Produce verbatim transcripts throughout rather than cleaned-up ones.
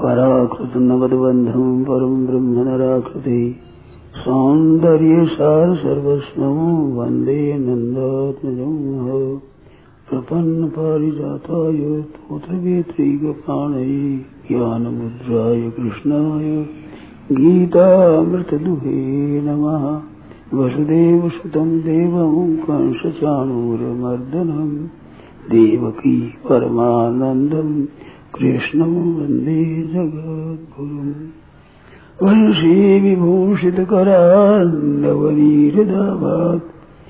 कराकृत नवद्बन्धं परं ब्रह्म नराकृति सौन्दर्य सार सर्वस्वं वन्दे नन्दात्मजं प्रपन्न पारिजाताय तोत्रवेत्रैकपाणये ज्ञानमुद्राय कृष्णाय गीतामृतदुहे नमः। वसुदेवसुतं देवं कंसचाणूरमर्दनं देवकी परमानन्दं कृष्णं वन्दे जगद्गुरुम्। वंशी विभूषितकरान्नवनीरदाभात्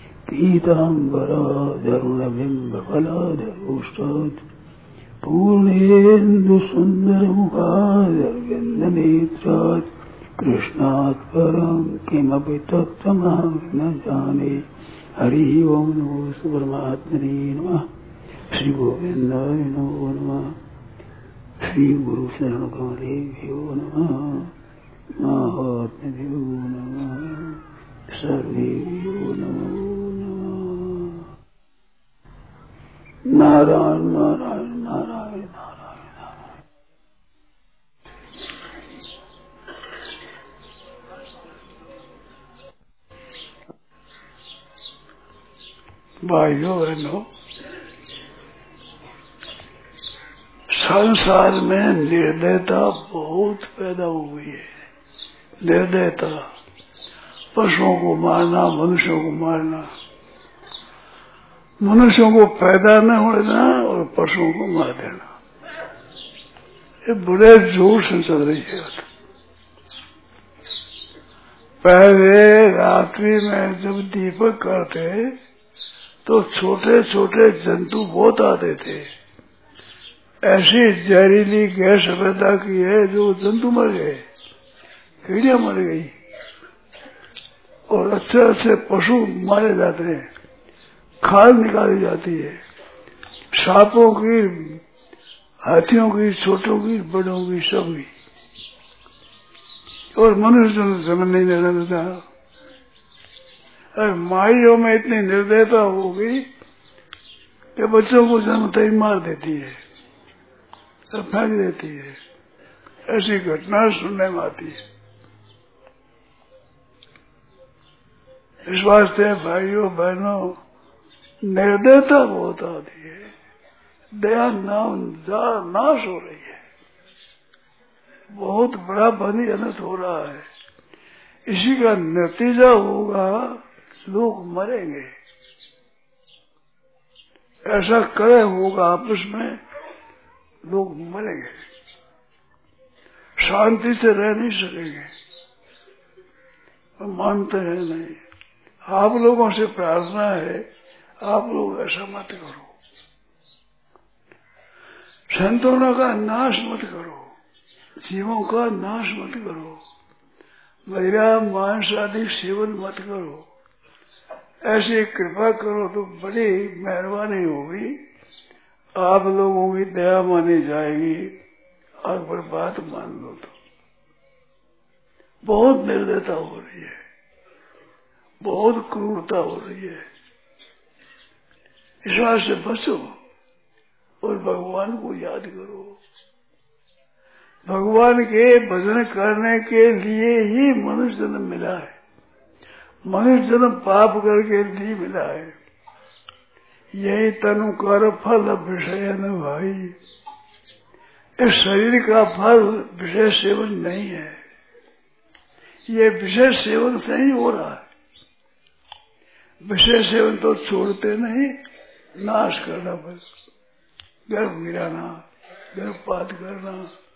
पीताम्बराधरुणबिम्बफलाधरोष्टात् पूर्णेन्दुसुन्दरमुखादरविन्दनेत्रात् कृष्णात् परं किमपि तत्त्वमहं न जाने। हरि ओं नमो परमात्मने नमः। श्री गोविन्दाय नमो नमः। श्री गुरु शरण कमलेभ्यो नमः। महात्म्यो नमः। सर्वेभ्यो नमो नमः। नारायण नारायण नारायण नारायण नारायण। भाइयों बहनों, संसार में निर्दयता बहुत पैदा हुई है। निर्दयता, पशुओं को मारना, मनुष्यों को मारना, मनुष्यों को पैदा न होने देना और पशुओं को मार देना, ये बड़े जोर से चल रही है। पहले रात्रि में जब दीपक करते तो छोटे छोटे जंतु बहुत आते थे। ऐसी जहरीली गैस पैदा की है जो जंतु मर गए, कीड़ियां मर गई और अच्छे अच्छे पशु मारे जाते हैं, खाल निकाली जाती है, सांपों की, हाथियों की, छोटों की, बड़ों की, सभी। और मनुष्य जन्म नहीं लेना देता। अरे माइयों में इतनी निर्दयता हो गई कि बच्चों को जन्मते ही मार देती है, सब फेंक देती है। ऐसी घटना सुनने में आती है। इस वास्ते भाइयों बहनों, निर्दयता बहुत आती है, दया नाम नाश हो रही है, बहुत बड़ा बनी अनर्थ हो रहा है। इसी का नतीजा होगा लोग मरेंगे। ऐसा करे होगा आपस में, लोग मरेंगे, शांति से रह नहीं सकेंगे। मानते हैं नहीं। आप लोगों से प्रार्थना है, आप लोग ऐसा मत करो, संतानों का नाश मत करो, जीवों का नाश मत करो, महिला मांस आदि सेवन मत करो। ऐसी कृपा करो तो बड़ी मेहरबानी होगी, आप लोगों की दया मानी जाएगी। और पर बात मान लो तो बहुत निर्दयता हो रही है, बहुत क्रूरता हो रही है। इस बात से बचो और भगवान को याद करो। भगवान के भजन करने के लिए ही मनुष्य जन्म मिला है। मनुष्य जन्म पाप करके नहीं मिला है। यही तनु कर फल विषय न भाई। इस शरीर का फल विषय सेवन नहीं है, ये विषय सेवन से ही हो रहा है। विषय सेवन तो छोड़ते नहीं, नाश करना बस, गर्भ गिराना, गर्भपात करना,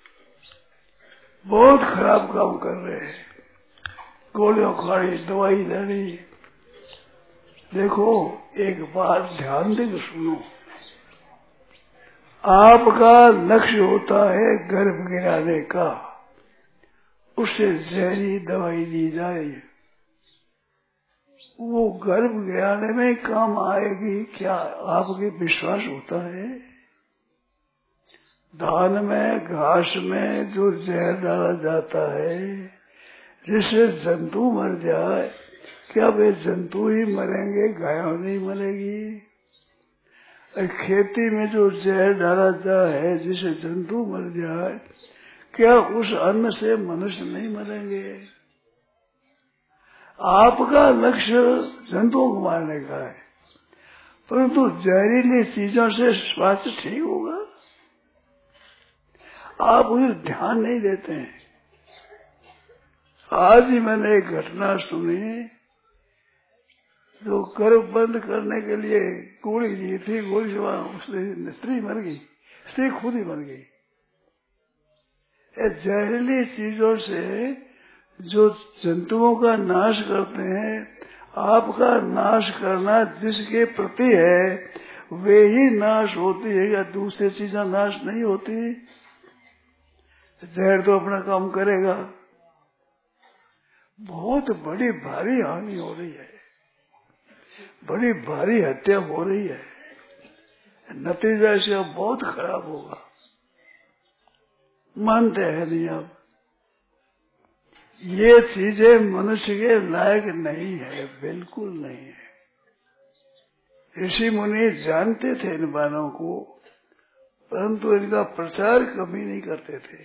बहुत खराब काम कर रहे हैं। गोलियों खाई, दवाई लेनी। देखो एक बात ध्यान देकर सुनो, आपका लक्ष्य होता है गर्भ गिराने का, उससे जहरी दवाई दी जाए, वो गर्भ गिराने में काम आएगी क्या? आपके विश्वास होता है? धान में, घास में जो जहर डाला जाता है जिससे जंतु मर जाए, क्या वे जंतु ही मरेंगे, गायों नहीं मरेगी? खेती में जो जहर डाला जाए जिससे जंतु मर जाए, क्या उस अन्न से मनुष्य नहीं मरेंगे? आपका लक्ष्य जंतुओं को मारने का है, परंतु जहरीली चीजों से स्वास्थ्य ठीक होगा? आप उसे ध्यान नहीं देते हैं। आज ही मैंने एक घटना सुनी, जो गर्भ बंद करने के लिए गोली दी थी, गोली से उसने स्त्री मर गई, स्त्री खुद ही मर गई। जहरीली चीजों से जो जंतुओं का नाश करते हैं, आपका नाश करना जिसके प्रति है वे ही नाश होती है, या दूसरी चीजें नाश नहीं होती? जहर तो अपना काम करेगा। बहुत बड़ी भारी हानि हो रही है, बड़ी भारी हत्या हो रही है, नतीजा इसका बहुत खराब होगा। मानते हैं नहीं आप? ये चीजें मनुष्य के लायक नहीं है, बिल्कुल नहीं है। ऋषि मुनि जानते थे इन बातों को, परंतु इनका प्रचार कभी नहीं करते थे।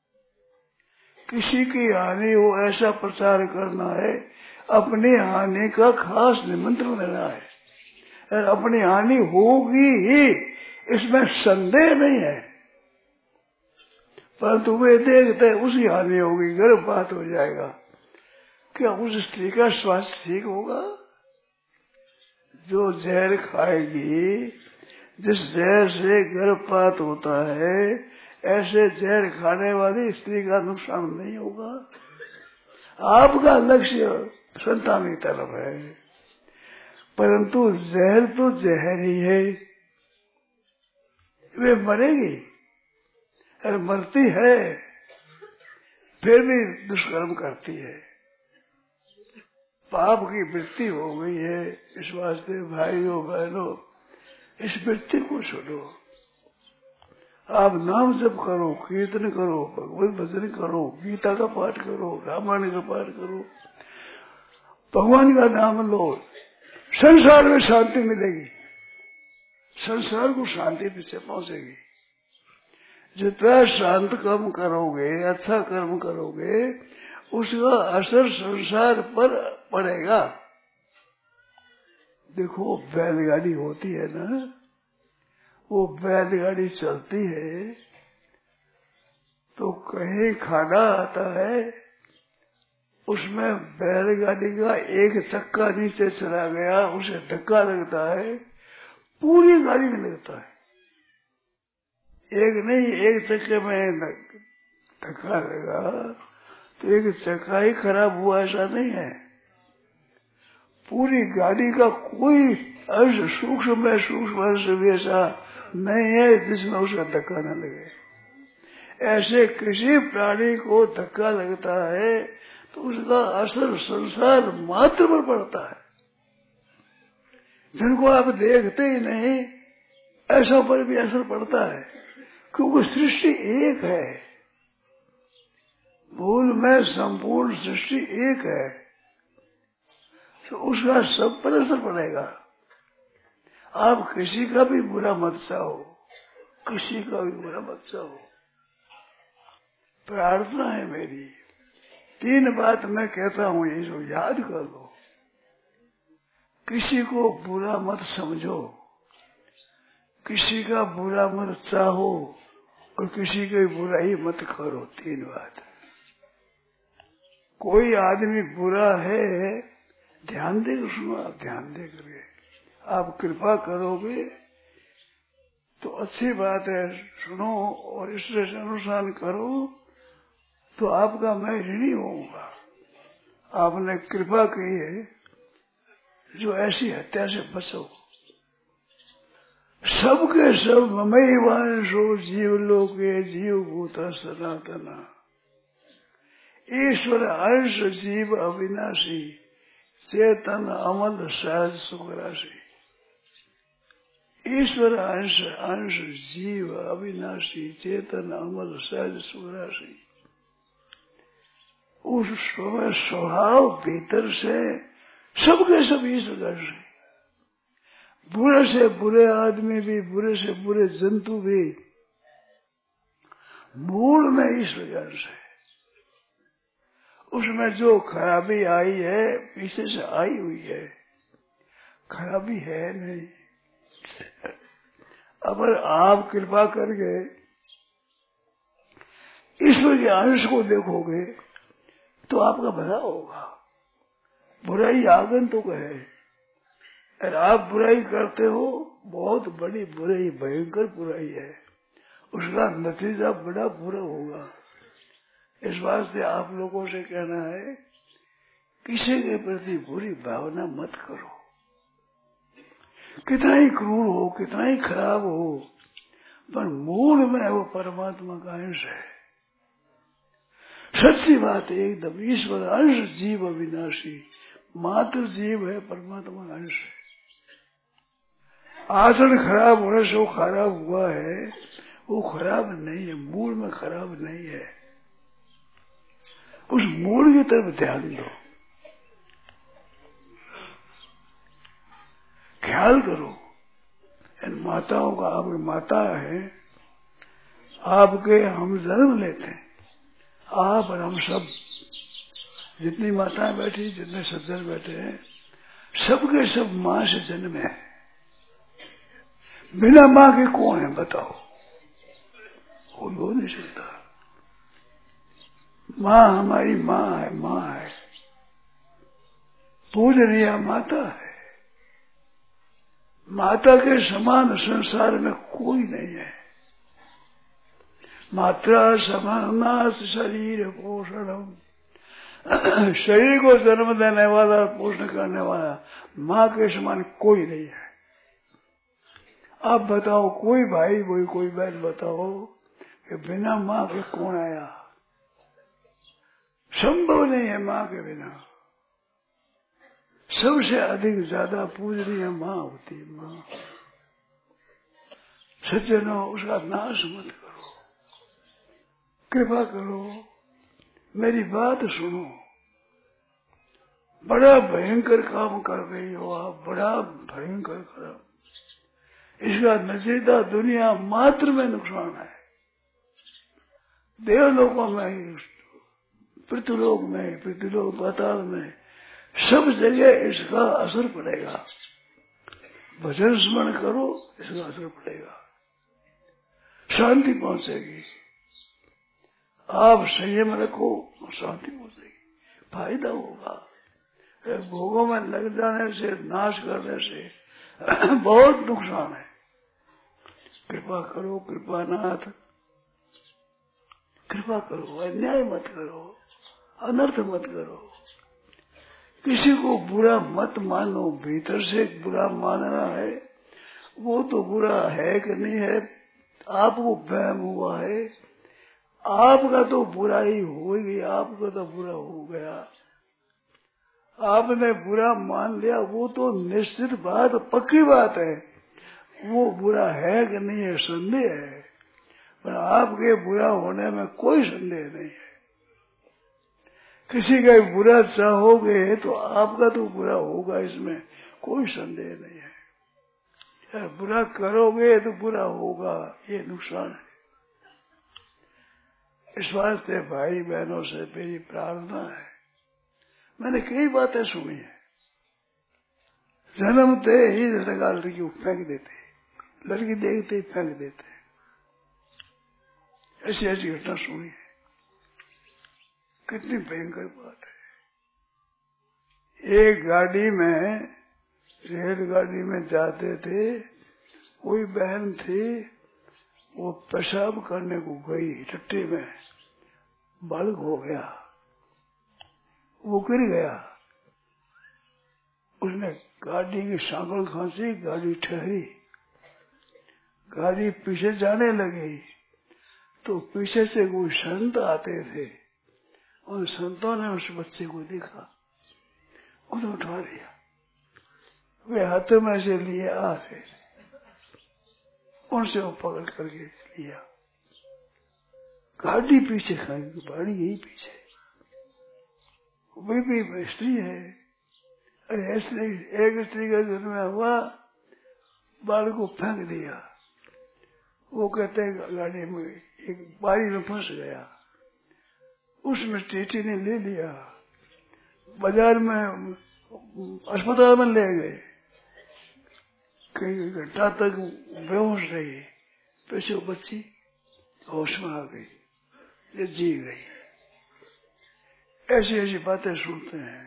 किसी की हानि हो ऐसा प्रचार करना है, अपनी हानि का खास निमंत्रण देना है, और अपनी हानि होगी ही, इसमें संदेह नहीं है। परंतु वे देखते उसकी हानि होगी, गर्भपात हो जाएगा, क्या उस स्त्री का स्वास्थ्य ठीक होगा? जो जहर खाएगी, जिस जहर से गर्भपात होता है, ऐसे जहर खाने वाली स्त्री का नुकसान नहीं होगा। आपका लक्ष्य संतान की तरफ है, परंतु जहर तो जहर ही है, वे मरेगी और मरती है, फिर भी दुष्कर्म करती है, पाप की वृत्ति हो गई है। इस वास्ते भाइयों बहनों, इस वृत्ति को छोड़ो। आप नाम जप करो, कीर्तन करो, भगवत भजन करो, गीता का पाठ करो, रामायण का पाठ करो, भगवान का नाम लो, संसार में शांति मिलेगी, संसार को शांति से पहुंचेगी। जितना शांत कर्म करोगे, अच्छा कर्म करोगे, उसका असर संसार पर पड़ेगा। देखो बैलगाड़ी होती है ना, वो बैलगाड़ी चलती है तो कहीं खाना आता है, उसमें बैलगाड़ी का एक चक्का नीचे चला गया, उसे धक्का लगता है, पूरी गाड़ी में लगता है। एक नहीं, एक चक्के में धक्का लगा तो एक चक्का ही खराब हुआ ऐसा नहीं है, पूरी गाड़ी का कोई अंश सूक्ष्म में सूक्ष्म अंश भी ऐसा नहीं है जिसमें उसका धक्का न लगे। ऐसे किसी प्राणी को धक्का लगता है तो उसका असर संसार मात्र पर पड़ता है, जिनको आप देखते ही नहीं ऐसा पर भी असर पड़ता है, क्योंकि सृष्टि एक है, मूल में संपूर्ण सृष्टि एक है, तो उसका सब पर असर पड़ेगा। आप किसी का भी बुरा मत चाहो, किसी का भी बुरा मत चाहो। प्रार्थना है मेरी, तीन बात मैं कहता हूं, ये जो याद कर लो। किसी को बुरा मत समझो, किसी का बुरा मत चाहो, और किसी की बुराई मत करो। तीन बात। कोई आदमी बुरा है, ध्यान दे सुनो, आप ध्यान दे करके आप कृपा करोगे तो अच्छी बात है, सुनो और इससे अनुसरण करो तो आपका मैं ऋणी होऊंगा। आपने कृपा की है जो ऐसी हत्या से बचो। सबके सब ममई वांशो जीव लोके जीव भूता सनातना, ईश्वर अंश जीव अविनाशी, चेतन अमल सहज सुख राशि। ईश्वर अंश अंश जीव अविनाशी, चेतन अमल सहज सुख राशि। उस समय स्वभाव भीतर से सबके सब ईश्वर का अंश है। बुरे से बुरे आदमी भी, बुरे से बुरे जंतु भी मूल में ईश्वर के अंश है। उसमें जो खराबी आई है पीछे से आई हुई है, खराबी है नहीं। अगर आप कृपा करके ईश्वर के अंश को देखोगे तो आपका भला होगा। बुराई आगंतुक है, और आप बुराई करते हो, बहुत बड़ी बुराई, भयंकर बुराई है, उसका नतीजा बड़ा बुरा होगा। इस बात से आप लोगों से कहना है, किसी के प्रति बुरी भावना मत करो। कितना ही क्रूर हो, कितना ही खराब हो, पर मूल में वो परमात्मा का अंश है। सच्ची बात है एकदम, ईश्वर अंश जीव अविनाशी, मात्र जीव है, परमात्मा का अंश है। आचरण खराब होने से वो खराब हुआ है, वो खराब नहीं है, मूल में खराब नहीं है। उस मूल की तरफ ध्यान दो, ख्याल करो। इन माताओं का, आप माता है, आपके हम जन्म लेते हैं, आप और हम सब, जितनी माताएं बैठी, जितने सज्जन बैठे हैं, सबके सब माँ से जन्म है। बिना माँ के कौन है बताओ? कोई हो नहीं सकता। माँ हमारी माँ है, माँ है, पूजनीय माता है। माता के समान संसार में कोई नहीं है। मात्रा समानास शरीर पोषण, शरीर को जन्म देने वाला, पोषण करने वाला माँ के समान कोई नहीं है। आप बताओ, कोई भाई कोई कोई बहन बताओ कि बिना माँ के कौन आया? संभव नहीं है माँ के बिना। सबसे अधिक ज्यादा पूजनीय माँ होती है। माँ सज्जनों, उसका नाश मत करो, कृपा करो, मेरी बात सुनो। बड़ा भयंकर काम कर रही हो आप, बड़ा भयंकर काम। इसका नतीजा दुनिया मात्र में नुकसान है। देवलोकों में, पृथ्वीलोक में, पृथ्वीलोक पाताल में, सब जगह इसका असर पड़ेगा। भजन स्मरण करो, इसका असर पड़ेगा, शांति पहुंचेगी। आप संयम रखो, शांति पहुंचेगी, फायदा होगा। भोगों में लग जाने से, नाश करने से बहुत नुकसान है। कृपा करो कृपानाथ, कृपा करो, अन्याय मत करो, अनर्थ मत करो, किसी को बुरा मत मानो। भीतर से बुरा मानना है, वो तो बुरा है कि नहीं है, आपको वहम हुआ है। आपका तो बुरा ही हो गया, आपका तो बुरा हो गया, आपने बुरा मान लिया, वो तो निश्चित बात, पक्की बात है, वो बुरा है कि नहीं है संदेह है, पर आपके बुरा होने में कोई संदेह नहीं है। किसी का बुरा चाहोगे तो आपका तो बुरा होगा, इसमें कोई संदेह नहीं है। यार बुरा करोगे तो बुरा होगा, ये नुकसान है। इस वास्ते भाई बहनों से मेरी प्रार्थना है, मैंने कई बातें सुनी है, जन्मते ही लड़का लड़की को फेंक देते, लड़की देखते ही फेंक देते, ऐसी ऐसी घटना सुनी है। कितनी भयंकर बात है। एक गाड़ी में, रेलगाड़ी में जाते थे, कोई बहन थी, वो पेशाब करने को गई, टट्टी में बालक हो गया, वो गिर गया, उसने गाड़ी की सांकल खांसी, गाड़ी ठहरी, गाड़ी पीछे जाने लगी, तो पीछे से कोई संत आते थे, उन संतों ने उस बच्चे को देखा, उन्हें उठा लिया, वे हाथों में से लिए आ थे, उनसे वो पकड़ करके लिया, गाड़ी पीछे खाएगी, गाड़ी यही पीछे, वे भी स्त्री है। अरे स्त्री, एक स्त्री का जन्म हुआ, बाल को फेंक दिया, वो कहते हैं गाड़ी में एक बारी में फंस गया, उसमें टीटी ने ले लिया, बाजार में अस्पताल में ले गए, कई घंटा तक बेहोश रही, पीछे बच्ची होश में आ गई, ये जी गई। ऐसी ऐसी बातें सुनते हैं।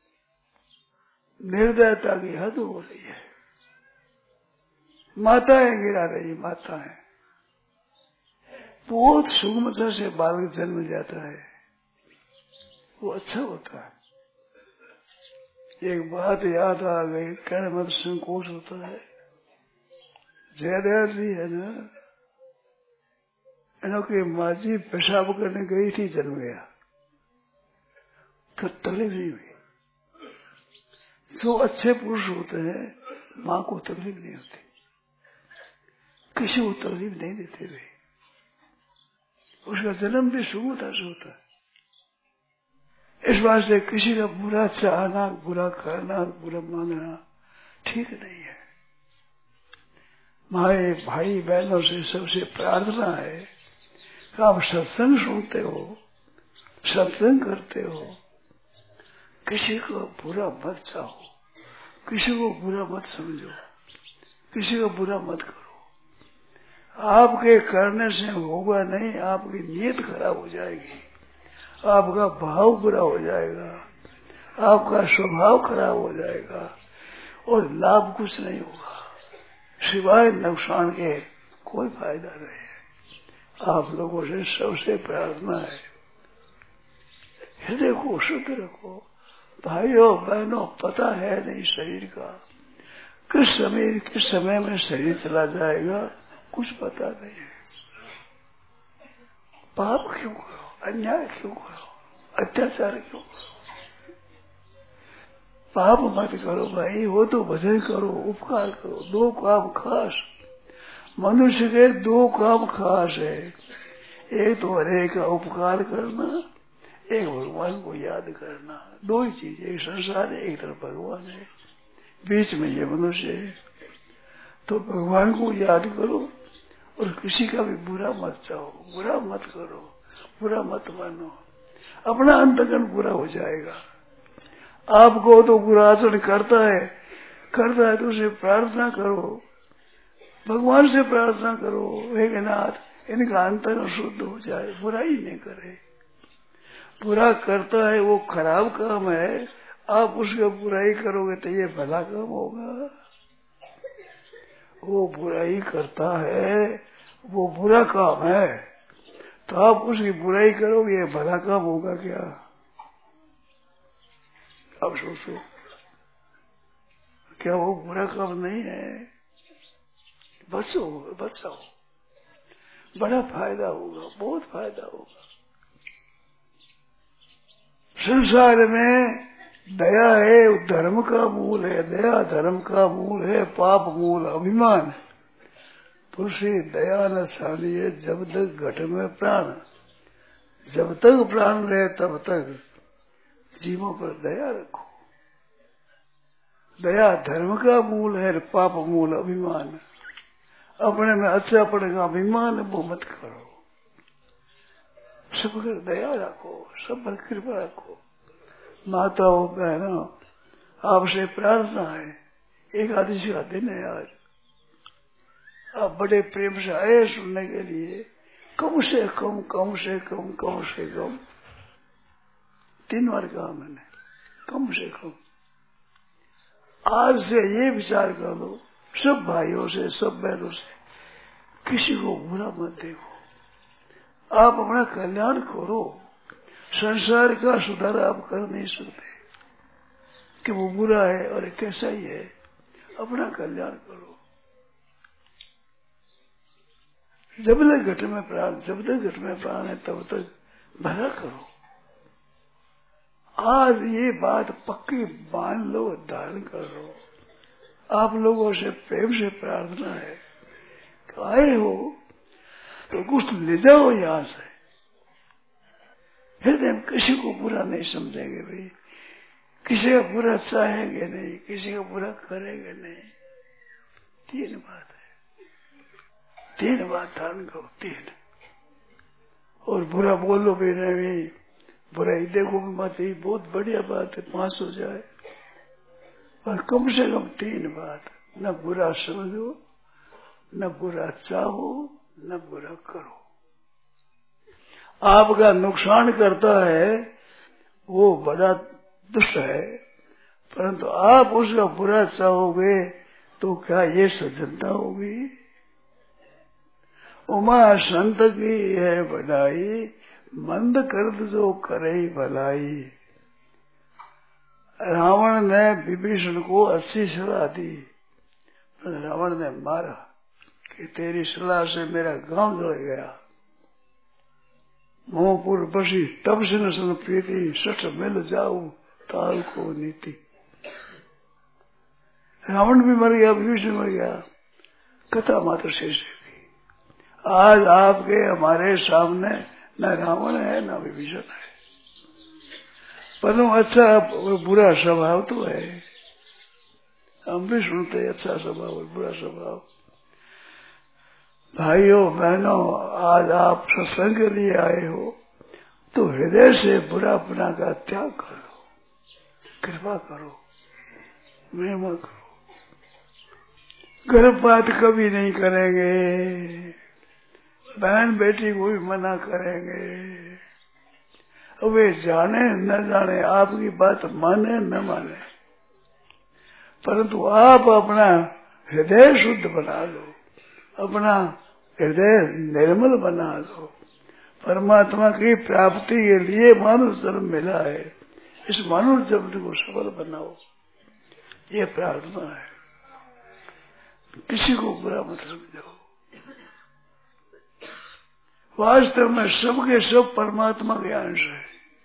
निर्दयता की हद हो रही है। माताएं गिरा रही, माताएं बहुत सुगमता से बालक जन्म जाता है, वो अच्छा होता है। एक बात याद आ गई, कहने मत संकोच होता है, जयदयाल भी है ना, इनकी माँ जी पेशाब करने गई थी, जन्म गया, फिर तकलीफ नहीं हुई। जो अच्छे पुरुष होते हैं माँ को तकलीफ नहीं होती, किसी को तकलीफ नहीं देते वे, उसका जन्म भी सुगमता से होता है। इस बात से किसी का बुरा चाहना, बुरा करना, बुरा मांगना ठीक नहीं है। हमारे भाई बहनों से सबसे प्रार्थना है कि आप सत्संग सुनते हो, सत्संग करते हो, किसी को बुरा मत चाहो, किसी को बुरा मत समझो, किसी को बुरा मत करो। आपके करने से होगा नहीं, आपकी नीयत खराब हो जाएगी, आपका भाव बुरा हो जाएगा, आपका स्वभाव खराब हो जाएगा और लाभ कुछ नहीं होगा, सिवाय नुकसान के कोई फायदा नहीं है। आप लोगों से सबसे प्रार्थना है, हृदय को शुद्ध रखो। भाइयों बहनों, पता है नहीं शरीर का, किस समय किस समय में शरीर चला जाएगा, कुछ पता नहीं है। पाप क्यों करो, अन्याय क्यों करो, अत्याचार क्यों करो? पाप मत करो भाई, वो तो भजन करो, उपकार करो। दो काम खास, मनुष्य के दो काम खास है, एक तो हरे का उपकार करना, एक भगवान को याद करना। दो ही चीजें, एक संसार है, एक तरफ भगवान है, बीच में ये मनुष्य है। तो भगवान को याद करो और किसी का भी बुरा मत चाहो, बुरा मत करो, बुरा मत मानो, अपना अंतकरण बुरा हो जाएगा। आपको तो बुरा आचरण करता है करता है तो उसे प्रार्थना करो, भगवान से प्रार्थना करो, हे नाथ इनका अंतकरण शुद्ध हो जाए, बुराई नहीं करे। बुरा करता है वो खराब काम है, आप उसका बुराई करोगे तो ये भला काम होगा। वो बुराई करता है, वो बुरा काम है, तो आप उसकी बुराई करोगे, ये भला काम होगा क्या? आप सोचो, क्या वो बुरा काम नहीं है? बचो बचाओ, बड़ा फायदा होगा, बहुत फायदा होगा। संसार में दया है, धर्म का मूल है, दया धर्म का मूल है, पाप मूल अभिमान। तुलसी दया न छानिए जब तक घट में प्राण, जब तक प्राण रहे तब तक जीवों पर दया रखो। दया धर्म का मूल है, पाप मूल अभिमान। अपने में अच्छा पड़ेगा अभिमान वो मत करो, सब पर दया रखो, सब पर कृपा रखो। माताओं बहनों, आपसे प्रार्थना है, एकादशी का दिन है आज, आप बड़े प्रेम से आए सुनने के लिए, कम से कम कम से कम कम से कम तीन बार कहा मैंने, कम से कम आज से ये विचार कर लो, सब भाइयों से, सब बहनों से, किसी को बुरा मत देखो, आप अपना कल्याण करो। संसार का सुधार आप कर नहीं सकते कि वो बुरा है और कैसा ही है, अपना कल्याण करो। जब तक घट में प्राण, जब तक घट में प्राण है तब तक भला करो। आज ये बात पक्की मान लो, धारण कर लो। आप लोगों से प्रेम से प्रार्थना है कि आए हो तो कुछ ले जाओ यहाँ से, हृदय में किसी को बुरा नहीं समझेंगे भाई, किसी का बुरा चाहेंगे नहीं, किसी का बुरा करेंगे नहीं। तीन बात है, तीन बात धारण करो, तीन। और बुरा बोलो भी नहीं, बुराई देखो भी मत, ये बहुत बढ़िया बात है, पास हो जाए। पर कम से कम तीन बात, न बुरा समझो, न बुरा चाहो, न बुरा करो। आपका नुकसान करता है वो बड़ा दुष्ट है, परंतु आप उसका बुरा चाहोगे तो क्या ये सज्जनता होगी? उमा संत की है बढ़ाई, मंद कर जो करे भलाई। रावण ने विभीषण को अच्छी सलाह दी, पर रावण ने मारा कि तेरी सलाह से मेरा गांव जल गया। मोहपुर बसी तब से न प्रीति, सठ मिल जाऊ ताल को नीति। रावण भी मर गया, विभीषण मर गया, कथा मात्र शेष है। आज आपके हमारे सामने न रावण है न विभीषण है, परंतु अच्छा बुरा स्वभाव तो है। हम भी सुनते अच्छा स्वभाव और बुरा स्वभाव। भाइयों बहनों, आज आप सत्संग के लिए आए हो तो हृदय से बुरापना का त्याग करो, कृपा करो, महिमा करो। गर्भपात कभी नहीं करेंगे, बहन बेटी को भी मना करेंगे। वे जाने न जाने, आपकी बात माने न माने, परंतु आप अपना हृदय शुद्ध बना लो, अपना हृदय निर्मल बना लो। परमात्मा की प्राप्ति के लिए मानव जन्म मिला है, इस मानव जन्म को सफल बनाओ, ये प्रार्थना है। किसी को बुरा मत समझो। वास्तव में सबके सब परमात्मा के अंश है।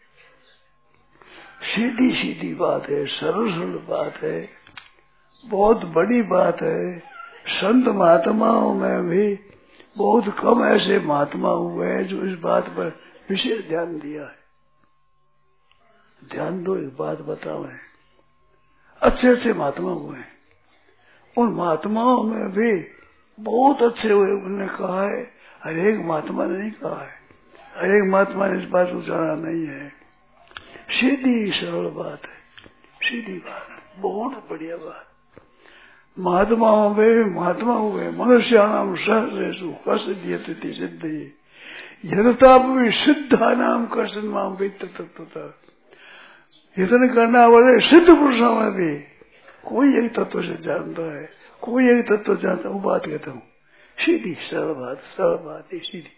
सीधी सीधी बात है, सरल सरल बात है, बहुत बड़ी बात है। संत महात्माओं में भी बहुत कम ऐसे महात्मा हुए हैं जो इस बात पर विशेष ध्यान दिया है। ध्यान दो, एक बात बताओ, अच्छे अच्छे महात्मा हुए हैं, उन महात्माओं में भी बहुत अच्छे हुए। उन्होंने कहा है, हर एक महात्मा ने नहीं कहा है, हर एक महात्मा ने इस बात को जाना नहीं है। सीधी सरल बात है, सीधी बात, बहुत बढ़िया बात। महात्माओं में भी महात्मा हुए, मनुष्याणाम सहस्रेषु कश्चित् सिद्धि यथापि सिद्धानाम कश्चित् मां वेत्ति तत्त्वतः। यत्न करना वाले सिद्ध पुरुषों में भी कोई एक तत्व से जानता है, कोई एक तत्व जानता। वो बात कहता हूँ, सीधी सरल बात, सरल बात है, सीधी।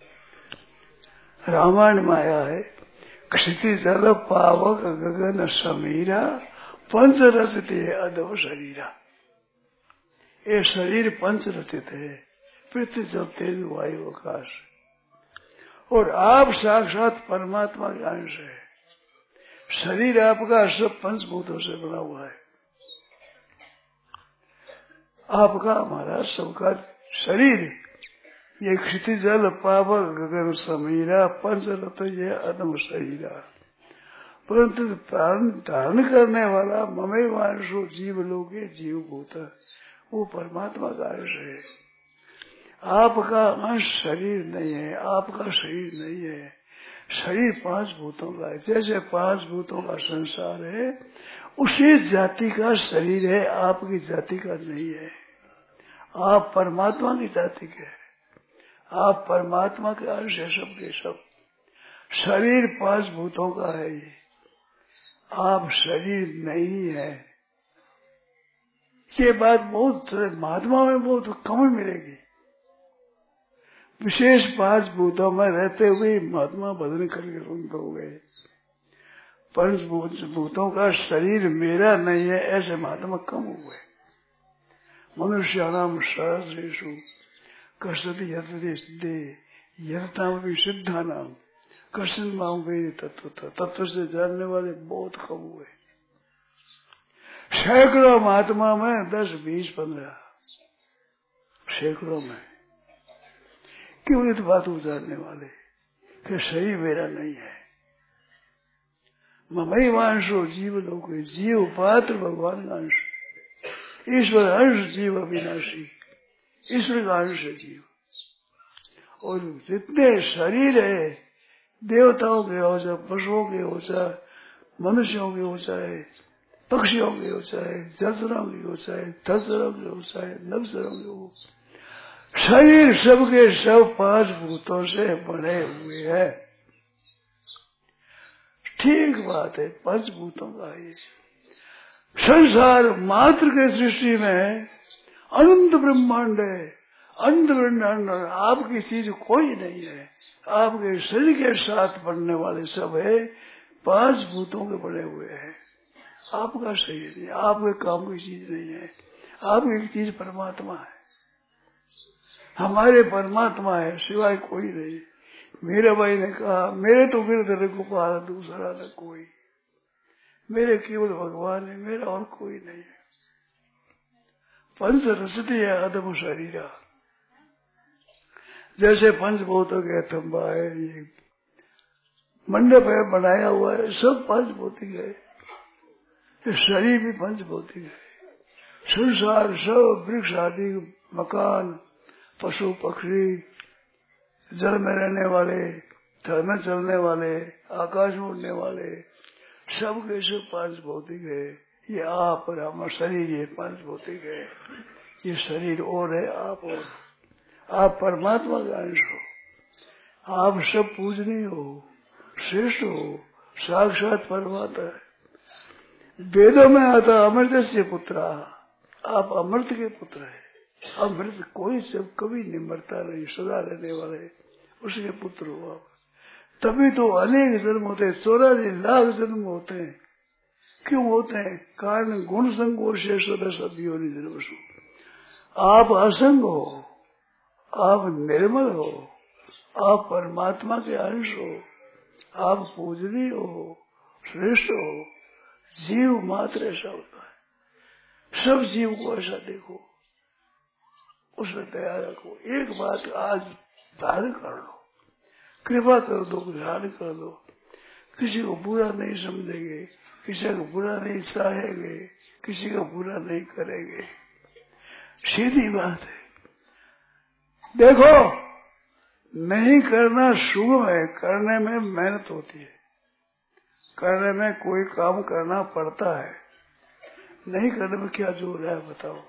रामायण में आया है, क्षिति जल पावक गगन समीरा पंच रचते अदव शरीरा। ये शरीर पंच रचित है, पृथ्वी जल तेज वायु आकाश, और आप साक्षात परमात्मा के अंश है। शरीर आपका सब पंचभूतों से बना हुआ है। आपका हमारा सबका शरीर ये क्षितिज जल पावक गगन समीरा पंचरत ये अदम शरीरा। परंतु प्राण धारण करने वाला ममे वांशो जीव लोगे जीव भूत, वो परमात्मा का अंश है। आपका अंश शरीर नहीं है, आपका शरीर नहीं है। शरीर पांच भूतों का है। जैसे पांच भूतों का संसार है, उसी जाति का शरीर है, आपकी जाति का नहीं है। आप परमात्मा की जाति के हैं, आप परमात्मा के अंश है, सब के सब। शरीर पांच भूतों का है, ये आप शरीर नहीं है। ये बात बहुत महात्मा में बहुत कम मिलेगी। विशेष पांच भूतों में रहते हुए महात्मा भजन करके रुंद हो गए। पंच भूतों का शरीर मेरा नहीं है, ऐसे महात्मा कम हुए। मनुष्याणाम सहस्रेषु कश्चित् यतते सिद्धे यततामपि सिद्धानाम कश्चित् मां वेत्ति तत्त्वतः। तत्व से जानने वाले बहुत कम हुए। सैकड़ों महात्मा में दस बीस पंद्रह, सैकड़ों में क्यों इस बात को जानने वाले कि शरीर मेरा नहीं है। ममई वांशो जीव लोग, जीव पात्र भगवान का अंश, ईश्वर अंश जीव अविनाशी, ईश्वर का अंश है जीव। और जितने शरीर है, देवताओं के हो चाहे पशुओं के हो चाहे मनुष्यों के हो चाहे पक्षियों के हो चाहे जलचरों के हो चाहे थलचरों के हो चाहे नवचरों के हो, शरीर सबके सब पांच भूतों से बने हुए हैं। ठीक बात है, पंचभूतों का ये संसार मात्र के सृष्टि में अनंत ब्रह्मांड है। अनंत ब्रह्मांड आपकी चीज कोई नहीं है। आपके शरीर के साथ बनने वाले सब है, पांच भूतों के बने हुए हैं। आपका शरीर नहीं, आपके काम की चीज नहीं है। आपकी चीज परमात्मा है, हमारे परमात्मा है, सिवाय कोई नहीं। मेरे भाई ने कहा मेरे तो गिरधर गोपाल दूसरा न कोई, मेरे केवल भगवान है, मेरा और कोई नहीं है। पंच रसती है अदम शरीरा, जैसे पंचभूतों के थम्बा है, ये मंडप है बनाया हुआ है, सब पंच भौतिक है। शरीर भी पंच भौतिक है। संसार सब वृक्ष आदि मकान, पशु पक्षी, जल में रहने वाले, थल में चलने वाले, आकाश में उड़ने वाले, सब के सब पांच भौतिक है। ये आप और हमारा शरीर ये पांच भौतिक है। ये शरीर और है, आप और। आप परमात्मा का अंश हो, आप सब पूजनीय हो, श्रेष्ठ हो, साक्षात परमात्मा है। वेदों में आता अमृत से पुत्र, आप अमृत के पुत्र है। अमृत कोई सब कभी नहीं मरता, नहीं सदा रहने वाले, उसके पुत्र हो आप। तभी तो अनेक जन्म होते हैं, चौरासी लाख जन्म होते हैं। क्यों होते हैं? कारण गुण संगो शेष सदियों जन्म सु। आप असंग हो, आप निर्मल हो, आप परमात्मा के अंश हो, आप पूजनीय हो, श्रेष्ठ हो। जीव मात्र ऐसा होता है। सब जीव को ऐसा देखो, उसमें दया रखो। एक बात आज धारण कर लो, कृपा कर दो, ध्यान कर दो। किसी को बुरा नहीं समझेंगे, किसी को बुरा नहीं चाहेंगे, किसी का बुरा नहीं करेंगे। सीधी बात है। देखो, नहीं करना शुभ है, करने में मेहनत होती है, करने में कोई काम करना पड़ता है। नहीं करने में क्या जोर है बताओ?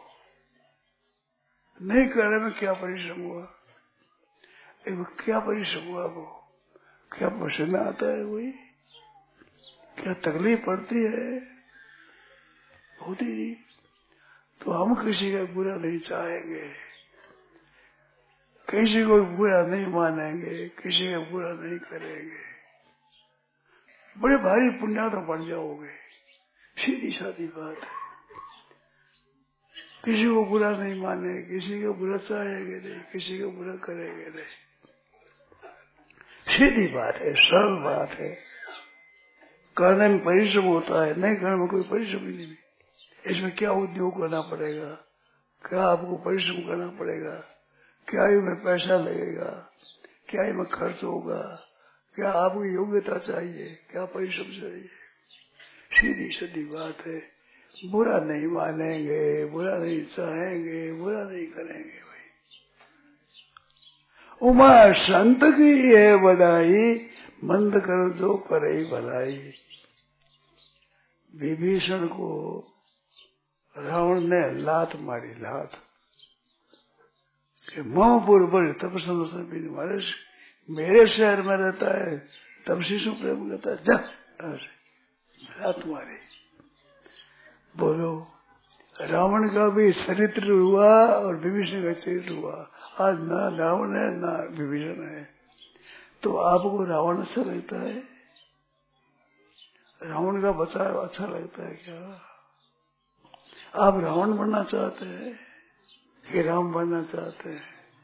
नहीं करने में क्या परिश्रम हुआ? क्या परिश्रम हुआ? वो क्या पसीना आता है? वही क्या तकलीफ पड़ती है? होती। तो हम किसी का बुरा नहीं चाहेंगे, किसी को बुरा नहीं मानेंगे, किसी का बुरा नहीं करेंगे। बड़े भारी पुण्यात्मा बन जाओगे। सीधी सादी बात है। किसी को बुरा नहीं माने, किसी को बुरा चाहेंगे नहीं, किसी को बुरा करेंगे नहीं। सीधी बात है, सरल बात है। करने में परिश्रम होता है, नहीं करने में कोई परिश्रम ही नहीं। इसमें क्या उद्योग करना पड़ेगा, क्या आपको परिश्रम करना पड़ेगा, क्या इसमें पैसा लगेगा, क्या इसमें खर्च होगा, क्या आपकी योग्यता चाहिए, क्या परिश्रम चाहिए। सीधी सीधी बात है। बुरा नहीं मानेंगे, बुरा नहीं चाहेंगे, बुरा नहीं करेंगे। भाई उमा संत की है बधाई, मंद कर दो करे भलाई। विभीषण को रावण ने लात मारी, लात कि मोहपुर बड़े तपस्या मारे, मेरे शहर में रहता है, तब शिशु प्रेम करता है, जा लात मारी। बोलो, रावण का भी चरित्र हुआ और विभीषण का चरित्र हुआ। आज ना रावण है ना विभीषण है। तो आपको रावण अच्छा लगता है? रावण का बचाव अच्छा लगता है क्या? आप रावण बनना चाहते हैं कि राम बनना चाहते हैं?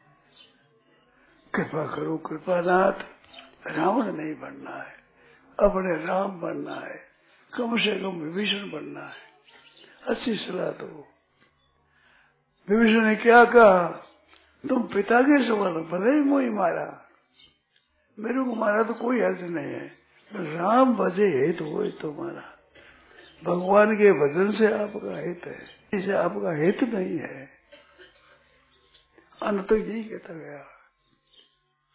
कृपा करो कृपानाथ, रावण नहीं बनना है, अपने राम बनना है, कम से कम विभीषण बनना है। अच्छी सलाह दो। विभीषण ने क्या कहा? तुम पिता के सवाल भले ही मोही मारा, मेरे को मारा तो कोई अर्थ नहीं है, राम भजे हित हो तुम्हारा। भगवान के भजन से आपका हित है, इसे आपका हित नहीं है। अंत तो यही कहता गया।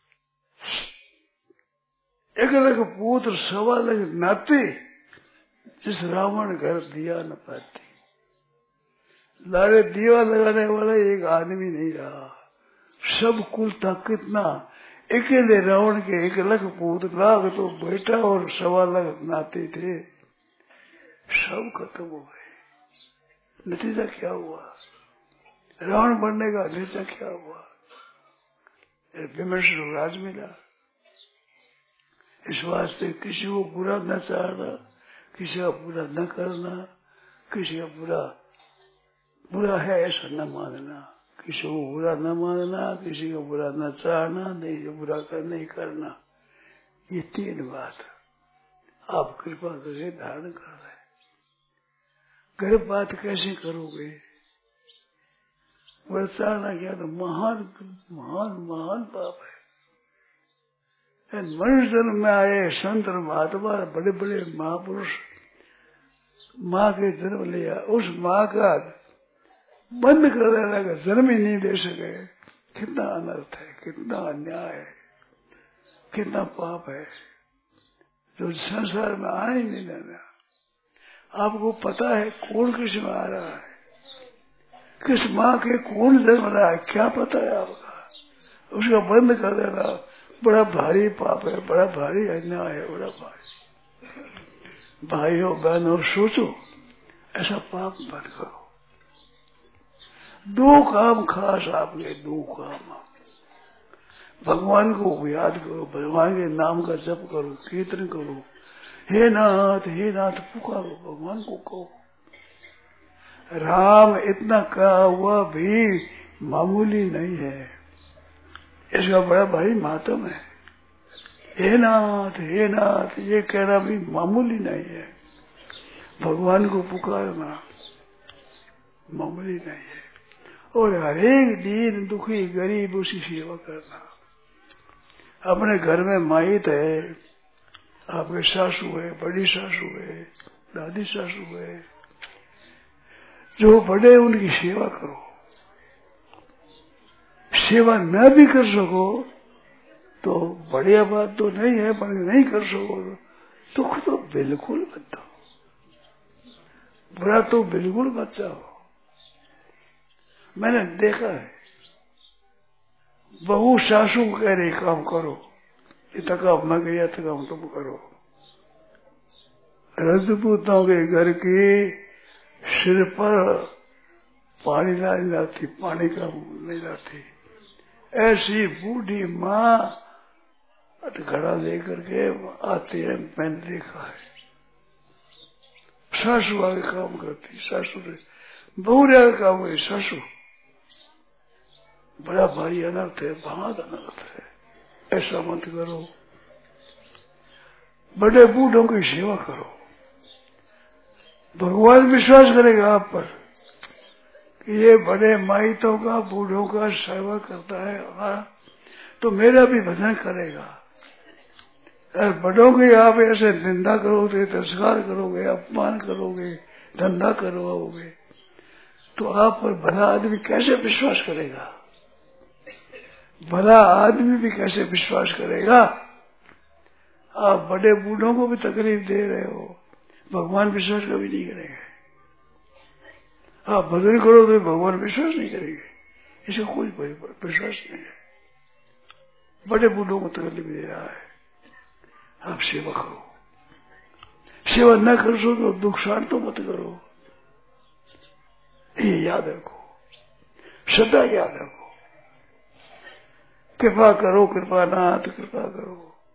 एक लग पुत्र सवा लग नाते, जिस रावण घर दिया न पाती। लारे दीवा लगाने वाला एक आदमी नहीं रहा, सब कुल था कितना। अकेले रावण के एक लख पुत्र, लाख तो बेटा और सवा लख नाते थे, सब खत्म हो गए। नतीजा क्या हुआ? रावण बनने का नतीजा क्या हुआ? विमर्श राज मिला। इस वास्ते किसी को बुरा न चाहना, किसी का बुरा न करना, किसी का बुरा बुरा है ऐसा न मानना, किसी को बुरा न मानना, किसी का बुरा न चाहना, नहीं जो बुरा कर नहीं करना। ये तीन बात आप कृपा करके धारण कर रहे। गलत बात कैसे करोगे? बुरा चाहना क्या तो महान महान महान पाप है। मनुष्य जन्म में आए संत महात्मा बड़े बड़े महापुरुष माँ के जन्म लिया, उस माँ का बंद कर देना का जन्म ही नहीं दे सके। कितना अनर्थ है, कितना अन्याय है, कितना पाप है जो संसार में आने ही नहीं देना। आपको पता है कौन किस में आ रहा है, किस माँ के कौन जन्म रहा है, क्या पता है आपका? उसका बंद कर देना बड़ा भारी पाप है, बड़ा भारी अन्याय है, बड़ा भारी। भाइयों बहनों सोचो, ऐसा पाप मत करो। दो काम खास आपके, दो काम। भगवान को याद करो, भगवान के नाम का जप करो, कीर्तन करो, हे नाथ हे नाथ पुकारो, भगवान को कहो। राम इतना कहा हुआ भी मामूली नहीं है, इसका बड़ा भारी मातम है। हे नाथ हे नाथ ये कहना भी मामूली नहीं है। भगवान को पुकारना मामूली नहीं है। और हरेक दीन दुखी गरीब उसकी सेवा करना। अपने घर में माइत है, आपके सासू है, बड़ी सासू है, दादी सासू है, जो बड़े उनकी सेवा करो। सेवा न भी कर सको तो बढ़िया बात तो नहीं है, पर नहीं कर सको दुख तो बिल्कुल मत दो, बुरा तो बिल्कुल मत चाहो। मैंने देखा है बहू सासू कह रही काम करो, इतना काम मैं गया था काम तुम करो। रजपूतों के घर की सिर पर पानी नहीं लाती, पानी का नहीं लाती, ऐसी बूढ़ी माँ घड़ा लेकर के आती है, मैंने देखा है। सासू आगे काम करती, सासू ने बहू ने आगे काम करे, सासू। बड़ा भारी अनर्थ है, बहुत अनर्थ है। ऐसा मत करो। बड़े बूढ़ों की सेवा करो। भगवान विश्वास करेगा आप पर कि ये बड़े माइतों का बूढ़ों का सेवा करता है, हाँ, तो मेरा भी भजन करेगा। अगर बड़ों की आप ऐसे निंदा करोगे, तिरस्कार करोगे, अपमान करोगे, धंधा करवाओगे, तो आप पर भला आदमी कैसे विश्वास करेगा? भला आदमी भी कैसे विश्वास करेगा? आप बड़े बूढ़ों को भी तकलीफ दे रहे हो, भगवान विश्वास कभी नहीं करेंगे। आप भजन करो तो भगवान विश्वास नहीं करेंगे, इसका कोई विश्वास नहीं है। बड़े बूढ़ों को तकलीफ दे रहा है, आप सेवा करो। सेवा न कर सो तो नुकसान तो मत करो, ये याद रखो, सदा याद रखो। कृपा करो कृपानाथ, कृपा करो,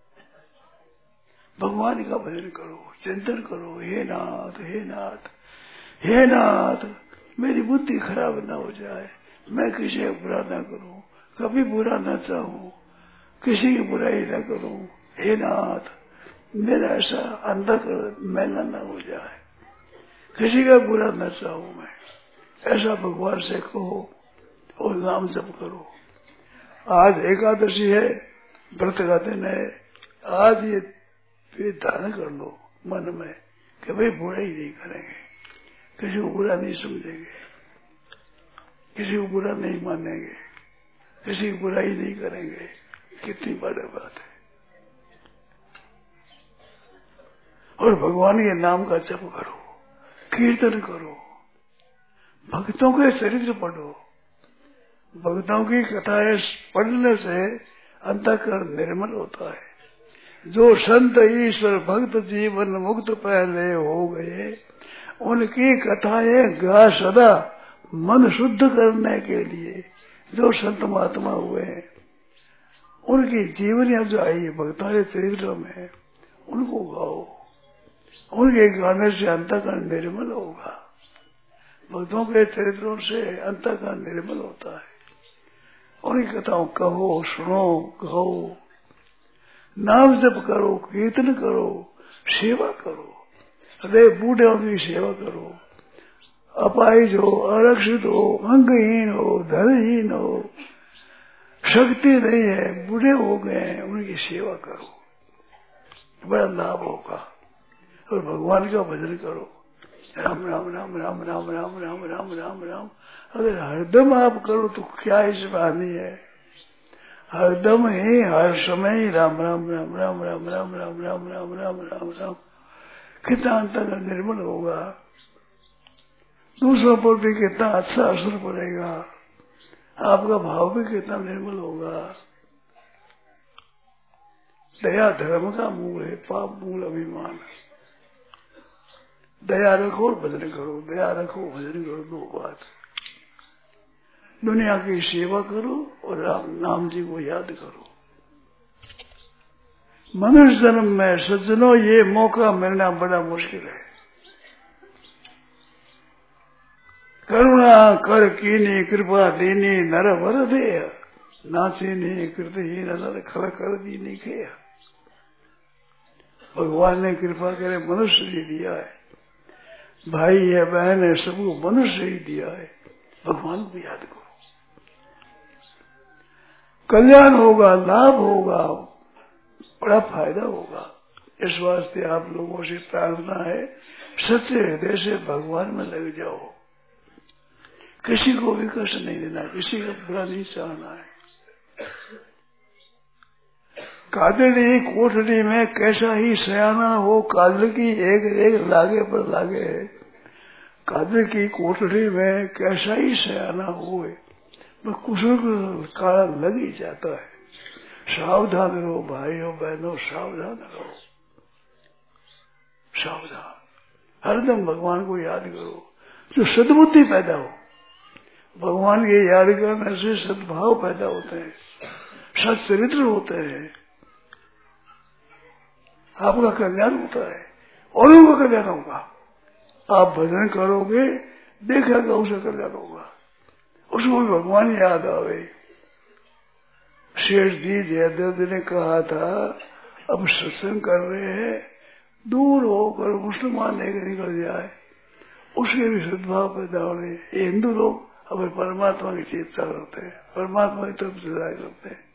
भगवान का भजन करो, चिंतन करो। हे नाथ हे नाथ हे नाथ, मेरी बुद्धि खराब ना हो जाए, मैं किसी का बुरा ना करूं, कभी बुरा ना चाहूं, किसी की बुराई ना करूं। हे नाथ, मेरा ऐसा अंदर मैला ना हो जाए, किसी का बुरा ना चाहूं मैं, ऐसा भगवान से कहो और नाम जप करो। आज एकादशी है, व्रत का दिन है, आज ये धारण कर लो मन में कि भाई बुराई नहीं करेंगे, किसी को बुरा नहीं समझेंगे, किसी को बुरा नहीं मानेंगे, किसी की बुराई नहीं करेंगे। कितनी बड़ी बात है। और भगवान के नाम का जप करो, कीर्तन करो, भक्तों के चरित्र पढ़ो। भक्तों की कथाएं पढ़ने से अंतःकरण निर्मल होता है। जो संत ईश्वर भक्त जीवन मुक्त पहले हो गए, उनकी कथाएं गा सदा मन शुद्ध करने के लिए। जो संत महात्मा हुए हैं, उनकी जीवनी जो आई है भक्तों के चरित्रों में, उनको गाओ। उनके गाने से अंतःकरण निर्मल होगा। भक्तों के चरित्रों से अंतःकरण निर्मल होता है। उनकी कथाओं कहो, सुनो, गाओ, नाम जप करो, कीर्तन करो, सेवा करो। अरे बूढ़ों की सेवा करो, अपाहिज हो, आरक्षित हो, अंगहीन हो, धनहीन हो, शक्ति नहीं है, बूढ़े हो गए हैं, उनकी सेवा करो, बड़ा लाभ होगा। और भगवान का भजन करो, राम राम राम राम राम राम राम राम राम राम। अगर हरदम आप करो तो क्या इसमें हानि है। हरदम ही, हर समय ही राम राम राम राम राम राम राम राम राम राम राम राम। कितना अंतःकरण निर्मल होगा, दूसरों पर भी कितना अच्छा असर पड़ेगा, आपका भाव भी कितना निर्मल होगा। दया धर्म का मूल है, पाप मूल अभिमान। दया रखो और भजन करो, दया रखो भजन करो, दो बात। दुनिया की सेवा करो और राम नाम जी को याद करो। मनुष्य जन्म में सज्जनों ये मौका मिलना बड़ा मुश्किल है। करुणा कर कीनी कृपा दीनी नर वर दे, नाचीनी कृति नर खल कर दीनी के। भगवान ने कृपा करे मनुष्य ही दिया है, भाई है बहन है, सबको मनुष्य ही दिया है। भगवान को याद करो, कल्याण होगा, लाभ होगा, बड़ा फायदा होगा। इस वास्ते आप लोगों से प्रार्थना है, सच्चे हृदय से भगवान में लग जाओ। किसी को भी कष्ट नहीं देना, किसी का बुरा नहीं चाहना है। कादड़ी कोठड़ी में कैसा ही सयाना हो, कादड़ की एक एक लागे पर लागे। कादड़ की कोठड़ी में कैसा ही सयाना हो, कुछ काला लग ही जाता है। सावधान रहो भाइयों बहनों, सावधान रहो, सावधान। हरदम भगवान को याद करो, जो सद्बुद्धि पैदा हो। भगवान के याद करने से सद्भाव पैदा होते हैं, सच्चरित्र होते हैं, आपका कल्याण होता है और उनका कल्याण होगा। आप भजन करोगे, देखेगा उसे कल्याण होगा, उसको भी भगवान याद आवे। शेष जी जयदेव ने कहा था, अब सत्संग कर रहे हैं, दूर होकर मुसलमान लेकर निकल जाए, उसके भी सद्भाव पैदा हो रहे। ये हिंदू लोग अब परमात्मा की चेष्टा करते हैं, परमात्मा की तरफ चला करते हैं।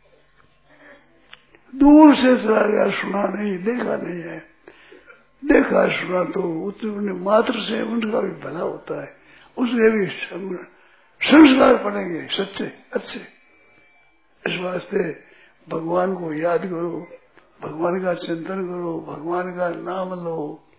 दूर से चला गया, सुना नहीं, देखा नहीं है। देखा सुना तो उतने मात्र से उनका भी भला होता है, उसके भी संस्कार पड़ेंगे सच्चे अच्छे। इस वास्ते भगवान को याद करो, भगवान का चिंतन करो, भगवान का नाम लो,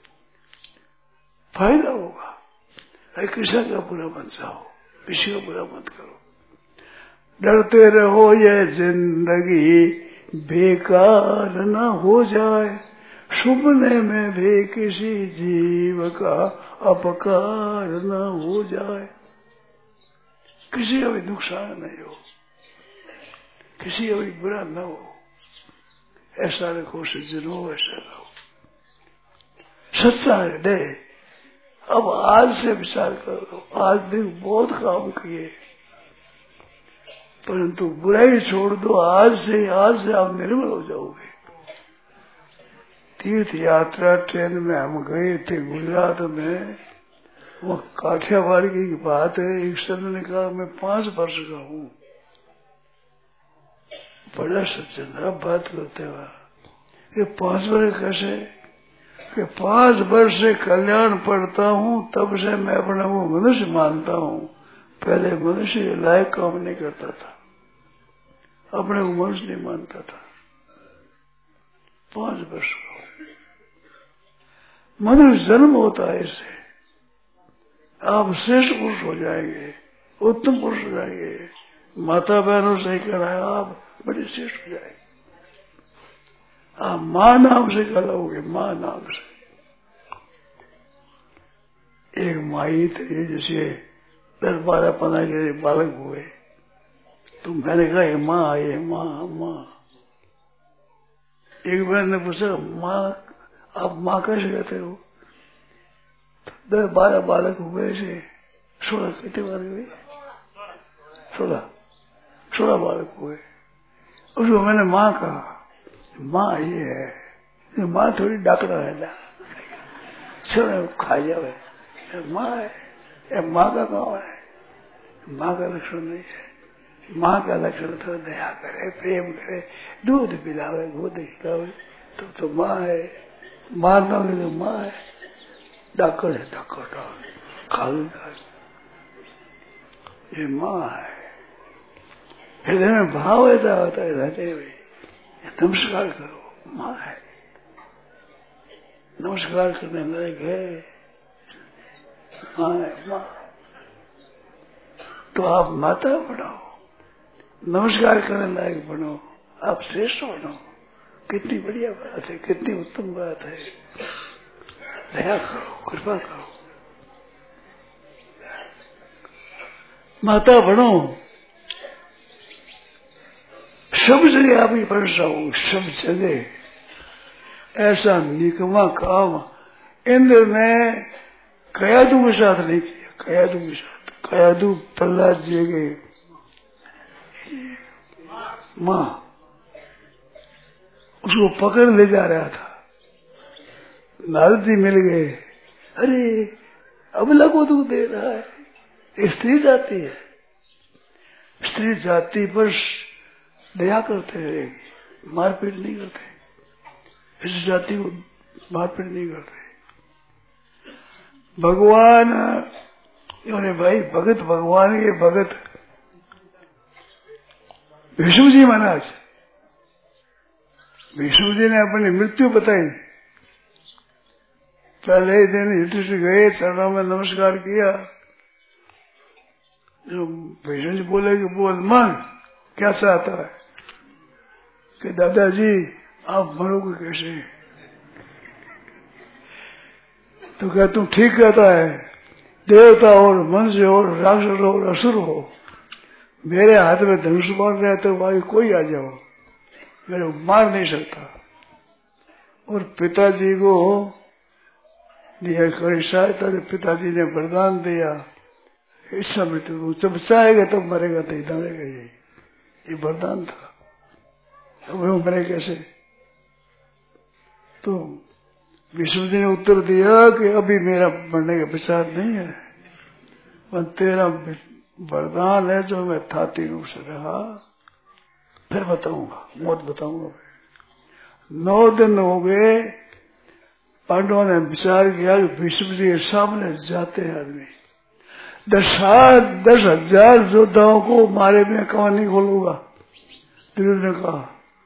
फायदा होगा। अरे किसी का बुरा मत चाहो, किसी का बुरा मत करो। डरते रहो ये जिंदगी बेकार न हो जाए, सुपने में भी किसी जीव का अपकार न हो जाए। किसी का भी नुकसान नहीं हो, किसी का भी बुरा न हो, ऐसा रखो सज्जनों, ऐसा रहो। सच्चा हृदय। अब आज से विचार करो, आज दिन बहुत काम किए, परंतु बुराई छोड़ दो। आज से आज से आप निर्मल हो जाओगे। तीर्थ यात्रा ट्रेन में हम गए थे गुजरात में, वो काठियावाड़ की बात है। एक संत ने कहा मैं पांच वर्ष का हूँ, बड़ा सज्जन अब बात करते हुआ, ये पांच वर्ष कैसे, कि पांच वर्ष से कल्याण पढ़ता हूँ, तब से मैं अपना वो मनुष्य मानता हूँ। पहले मनुष्य लायक काम नहीं करता था, अपने को मनुष्य नहीं मानता था। पांच वर्ष का मनुष्य जन्म होता है इससे। आप श्रेष्ठ पुरुष हो जाएंगे, उत्तम पुरुष हो जाएंगे। माता बहनों से कहना है आप बड़े श्रेष्ठ हो जाएंगे। आप माँ नाम से कहलाओगे, माँ नाम से। एक माई थी जैसे दस बारह पंद्रह के बालक हुए तो मैंने कहा ये माँ आई, माँ माँ। एक बहन ने पूछा माँ आप माँ कैसे कहते हो? तो दस बारह बालक हुए से सोलह कितने बार हुए? सोलह सोलह बालक हुए। उसको मैंने माँ कहा। माँ ये है, माँ थोड़ी डाकड़ा है ना, सोलह खा जाए। माँ है, माँ का काम है, माँ का लक्षण नहीं है। माँ का लक्षण तो दया करे, प्रेम करे, दूध पिलावे, गोद खिलावे, तो तो माँ है। मारना तो माँ है, डाकर है, डाकर खाली ये माँ है। हृदय में भाव ऐसा होता है रहते हुए नमस्कार करो, माँ है, नमस्कार करने लायक है, माँ है माँ। तो आप माता बनाओ, नमस्कार करने लायक बनो, आप श्रेष्ठ बनो। कितनी बढ़िया बात है, कितनी उत्तम बात है। दया करो, कृपा करो, माता बनो। सब जगह आप ही बन जाओ, सब जगह। ऐसा निकमा काम इंद्र ने कयादू के साथ नहीं किया। कयादू के साथ, कयादू प्रहलाद जी के माँ उसको पकड़ ले जा रहा था। नारद जी मिल गए। अरे अबला को तू दे रहा है, स्त्री जाति है, स्त्री जाति पर दया करते हैं, मारपीट नहीं करते। इस जाति को मारपीट नहीं करते। भगवान अरे भाई भगत, भगवान के भगत विष्णु जी महाराज, विष्णु जी ने अपनी मृत्यु बताई। पहले ही दिन युधिष्ठिर गए, चरणों में नमस्कार किया। जो विष्णु जी बोले कि बोल मन क्या चाहता है? कि दादाजी आप मरोगे कैसे? तो क्या तुम ठीक कहता है, देवता और मनुष्य और राक्षस और असुर हो, मेरे हाथ में धनुष बाण रहे तो भाई कोई आ जाओ, मेरे को मार नहीं सकता। और पिताजी को दिया कड़ी सहायता, पिताजी ने वरदान दिया, इस मृत्यु जब चाहेगा तब मरेगा, तो मरेगा। ये ये वरदान था। अब वो मरे कैसे? तो विष्णु जी ने उत्तर दिया कि अभी मेरा मरने का विचार नहीं है, पर तेरा वरदान है जो मैं थाती रूप से रहा, फिर बताऊंगा, मौत बताऊंगा। नौ दिन हो गए, पांडवों ने विचार किया कि विष्णु जी के सामने जाते हैं आदमी, दस दस हजार योद्धाओं को मारे में कहां नहीं खोलूंगा। दुर्योधन ने कहा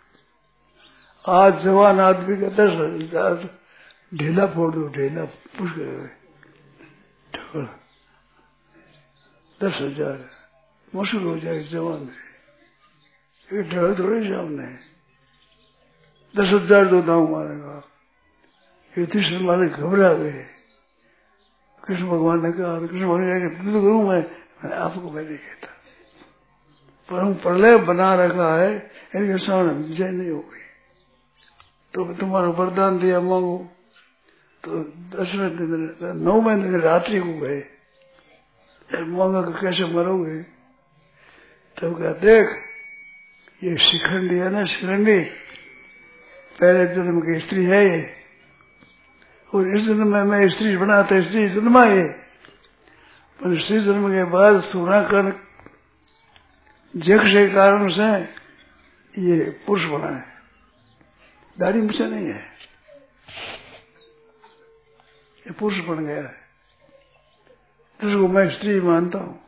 आज जवान आदमी का दस हजार ढेला फोड़ दो, ढेला पुष्ट कर दस हजार मुश्किल हो जाए जवान से, डर थोड़े सामने दस हजार योद्धाओं मारेगा। युधिष्ठिर मारे घबरा गए। कृष्ण भगवान ने कहा, कृष्ण भगवान ने कहा तू करूं मैं, मैंने आपको मैं नहीं कहता, पर हम प्रलय बना रखा है, इनके सामने विजय नहीं हो गई। तो तुम्हारा वरदान दिया मांगो। तो दसवें दिन नौवें दिन रात्रि को गए, मांगा कि कैसे मरोगे? तो क्या देख ये शिखंडी है ना, शिखंडी पहले जन्म की स्त्री है ये, और इस जन्म में मैं स्त्री बना था, स्त्री जन्मा ये, पर स्त्री जन्म के बाद सोना कर जग के कारण से ये पुरुष बना है, दाढ़ी मुझे नहीं है, ये पुरुष बन गया है, जिसको मैं स्त्री मानता हूं।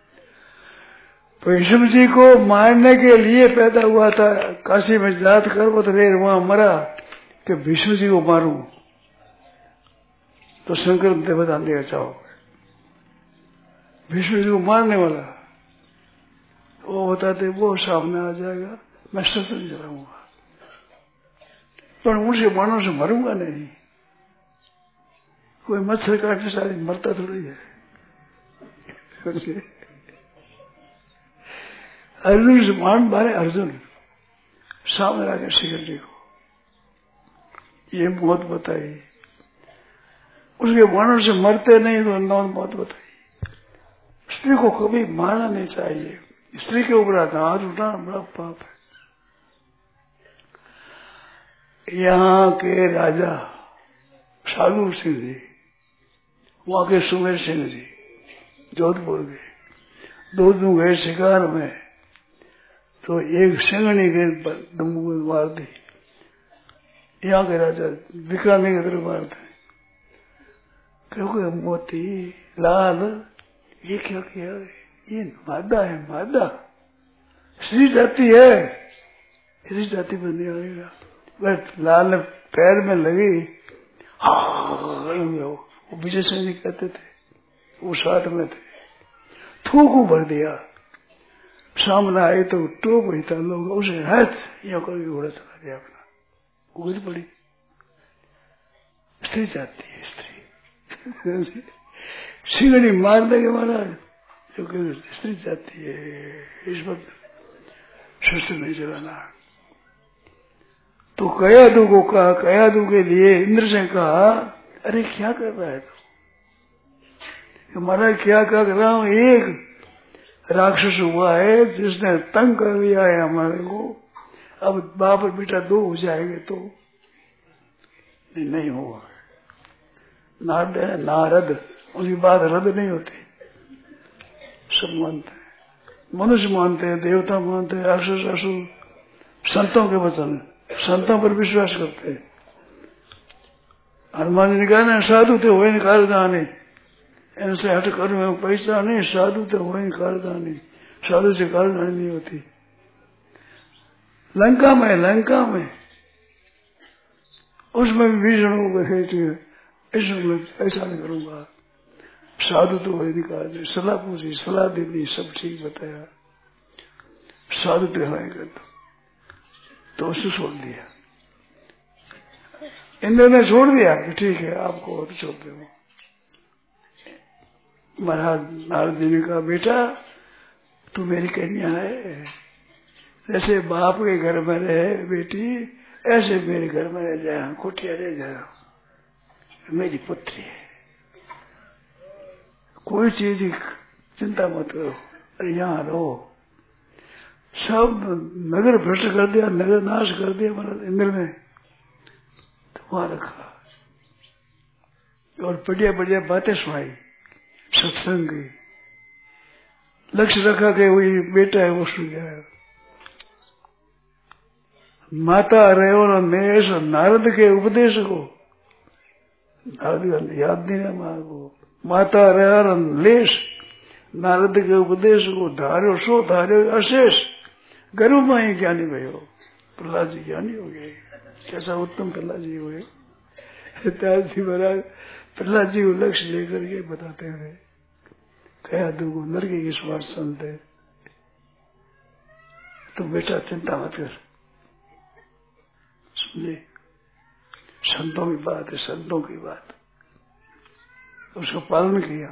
विष्णु जी को मारने के लिए पैदा हुआ था। काशी में जात कर वो तो फिर वहां मरा कि विष्णु जी को मारूं। तो शंकर देवता ले जाओ भीष्म जी को मारने वाला, वो बताते वो सामने आ जाएगा, मैं शस्त्र जलाऊंगा, पर उनसे मानो से मरूंगा नहीं। कोई मच्छर काटने से आदमी मरता थोड़ी है। अर्जुन से मान मारे, अर्जुन सामने आके शिखंडी को ये मौत बताई, उसके बाणों से मरते नहीं तो नौ मौत बताई। स्त्री को कभी मारना नहीं चाहिए, स्त्री के ऊपर हाथ उठाना बड़ा पाप है। यहाँ के राजा साधु सिंह जी, वहां के सुमेर सिंह जी जोधपुर के, दो दिन गए शिकार में, तो एक सिंगनी के डुम्बू मार दी। यहाँ के राजा विक्रांति के तरफ मारते, क्योंकि मोती लाल ये क्या किया, ये मादा है, मादा स्त्री जाति है, इस जाति में नहीं आएगा। बस लाल पैर में लगी, वो विजय सिंह जी कहते थे, वो साथ में थे, थूकू भर दिया, सामने आए तो टोप ही था, लोग उसे हाथ या करके घोड़ा चला दिया अपना, उगल पड़ी। स्त्री जाती है, स्त्री सिंगड़ी मार देंगे महाराज, क्योंकि स्त्री जाती है, इस वक्त शस्त्र नहीं चलाना। तो कयादू को कहा, कयादू के लिए इंद्र से कहा, अरे क्या कर रहा है तू? महाराज क्या क्या कर रहा हूं, एक राक्षस हुआ है जिसने तंग कर दिया है हमारे को, अब बाप और बेटा दो हो जाएंगे तो नहीं, नहीं होगा। नारद है, नारद, उनकी बात रद्द नहीं होती, सब मानते हैं, मनुष्य मानते हैं, देवता मानते हैं, राक्षस असुर, संतों के वचन, संतों पर विश्वास करते हैं। हनुमान जी ने कहा ना, साधु थे हुए कारदानी, इनसे हट कर मैं पैसा नहीं, साधु थे हुए कारदानी, साधु से कारदानी नहीं होती। लंका में, लंका में उसमें भी भीषण हो गए, इसमें ऐसा नहीं करूंगा, साधु तो हुए निकाल, सलाह पूछी, सलाह दे दी, सब ठीक बताया, साधु तो है कर दो, तो उसे छोड़ दिया। इंद्र ने छोड़ दिया कि ठीक है आपको तो छोड़ दो। महाराज नारद जी ने कहा, बेटा तू मेरी कन्या है, जैसे बाप के घर में रहे बेटी, ऐसे मेरे घर में रह जाए, कुटिया रह जाए, मेरी पुत्री है, कोई चीज की चिंता मत करो, अरे यहाँ रहो। सब नगर भ्रष्ट कर दिया, नगर नाश कर दिया महाराज इंद्र ने, तो वहां रखा और बढ़िया बढ़िया बातें सुनाई, सत्संग की, लक्ष्य रखा कि वही बेटा है वो सुन गया। माता रहे नेश, नारद के उपदेश को, नारद याद नहीं है माँ को, माता रहे लेश, नारद के उपदेश को धार्यो सो धार्यो अशेष, गर्भ में ही ज्ञानी भयो, प्रहलाद जी ज्ञानी हो गए। कैसा उत्तम प्रहलाद जी हुए, जी महाराज प्रहलाद जी को लक्ष्य लेकर के बताते हुए कया दूगो नरकी की स्वाद सुनते, तो बेटा चिंता मत कर, समझे, संतों की बात है, संतों की बात, उसको पालन किया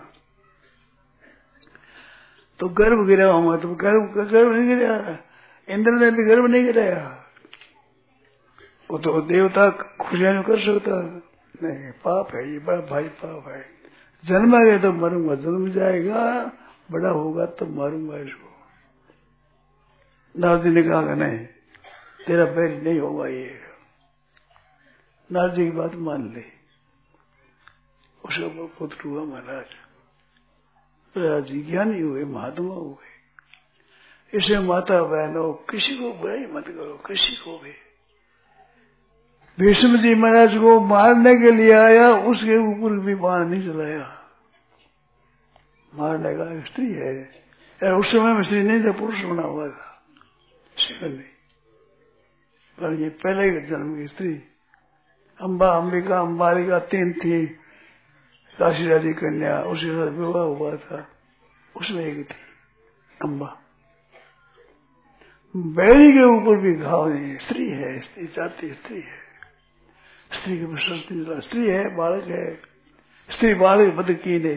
तो गर्भ गिरा हुआ, तो गर्भ गर्भ नहीं गिरा, इंद्र ने भी गर्भ नहीं गिराया, वो तो देवता खुशियां कर सकता नहीं, पाप है ये, बड़ा भाई पाप है। जन्म गया तो मरूंगा, जन्म जाएगा बड़ा होगा तो मारूंगा इसको। नारद जी ने कहा नहीं तेरा पैर नहीं होगा ये, नारद जी की बात मान ली, उसका पुत्र हुआ महाराज, प्रहलाद जी ज्ञानी हुए, महात्मा हुए। इसे माता बहनों किसी को बुराई मत करो, किसी को भी। भीष्म जी महाराज को मारने के लिए आया, उसके ऊपर भी बाण नहीं चलाया, मारने का स्त्री है, उस समय में स्त्री नहीं था, पुरुष बना हुआ था शिवली, पर ये पहले के जन्म की स्त्री। अम्बा, अंबिका, अम्बालिका तीन थी, काशी राजी कन्या उसके साथ विवाह हुआ था, उसमें एक थी अम्बा। बैरी के ऊपर भी घाव नहीं, स्त्री है, स्त्री जाति स्त्री है, स्त्री के प्रशस्ति, स्त्री है, बालक है, स्त्री बालक बद की ने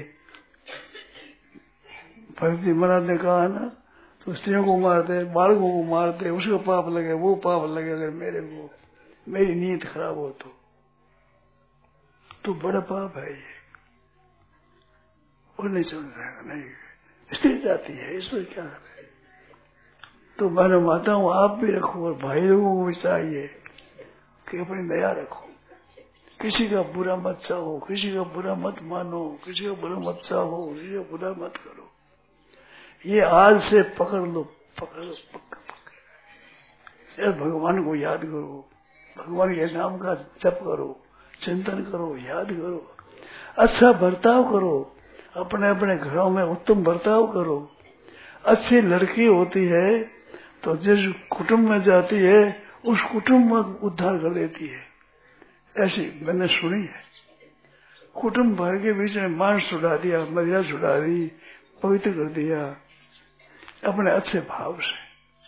भक्ति महाराज ने कहा ना, तो स्त्रियों को मारते, बालकों को मारते, उसको पाप लगे, वो पाप लगे, अगर मेरे को मेरी नीयत खराब हो तो तो बड़ा पाप है ये, और नहीं समझ रहा। नहीं, स्त्री जाती है, इसमें क्या है। तो मैंने माताओं आप भी रखो और भाई लोगों को भी चाहिए कि अपनी दया रखो, किसी का बुरा मत चाहो, किसी का बुरा मत मानो, किसी का बुरा मत चाहो, किसी का बुरा मत करो। ये आज से पकड़ लो, पकड़ लो, पक्का पकड़। यार भगवान को याद करो, भगवान के नाम का जप करो, चिंतन करो, याद करो, अच्छा बर्ताव करो, अपने अपने घरों में उत्तम बर्ताव करो। अच्छी लड़की होती है तो जिस कुटुंब में जाती है उस कुटुंब में उद्धार कर देती है, ऐसी मैंने सुनी है। कुटुंब भर के बीच में मान छुड़ा दिया, मर्यादा छुड़ा दी, पवित्र कर दिया अपने अच्छे भाव से।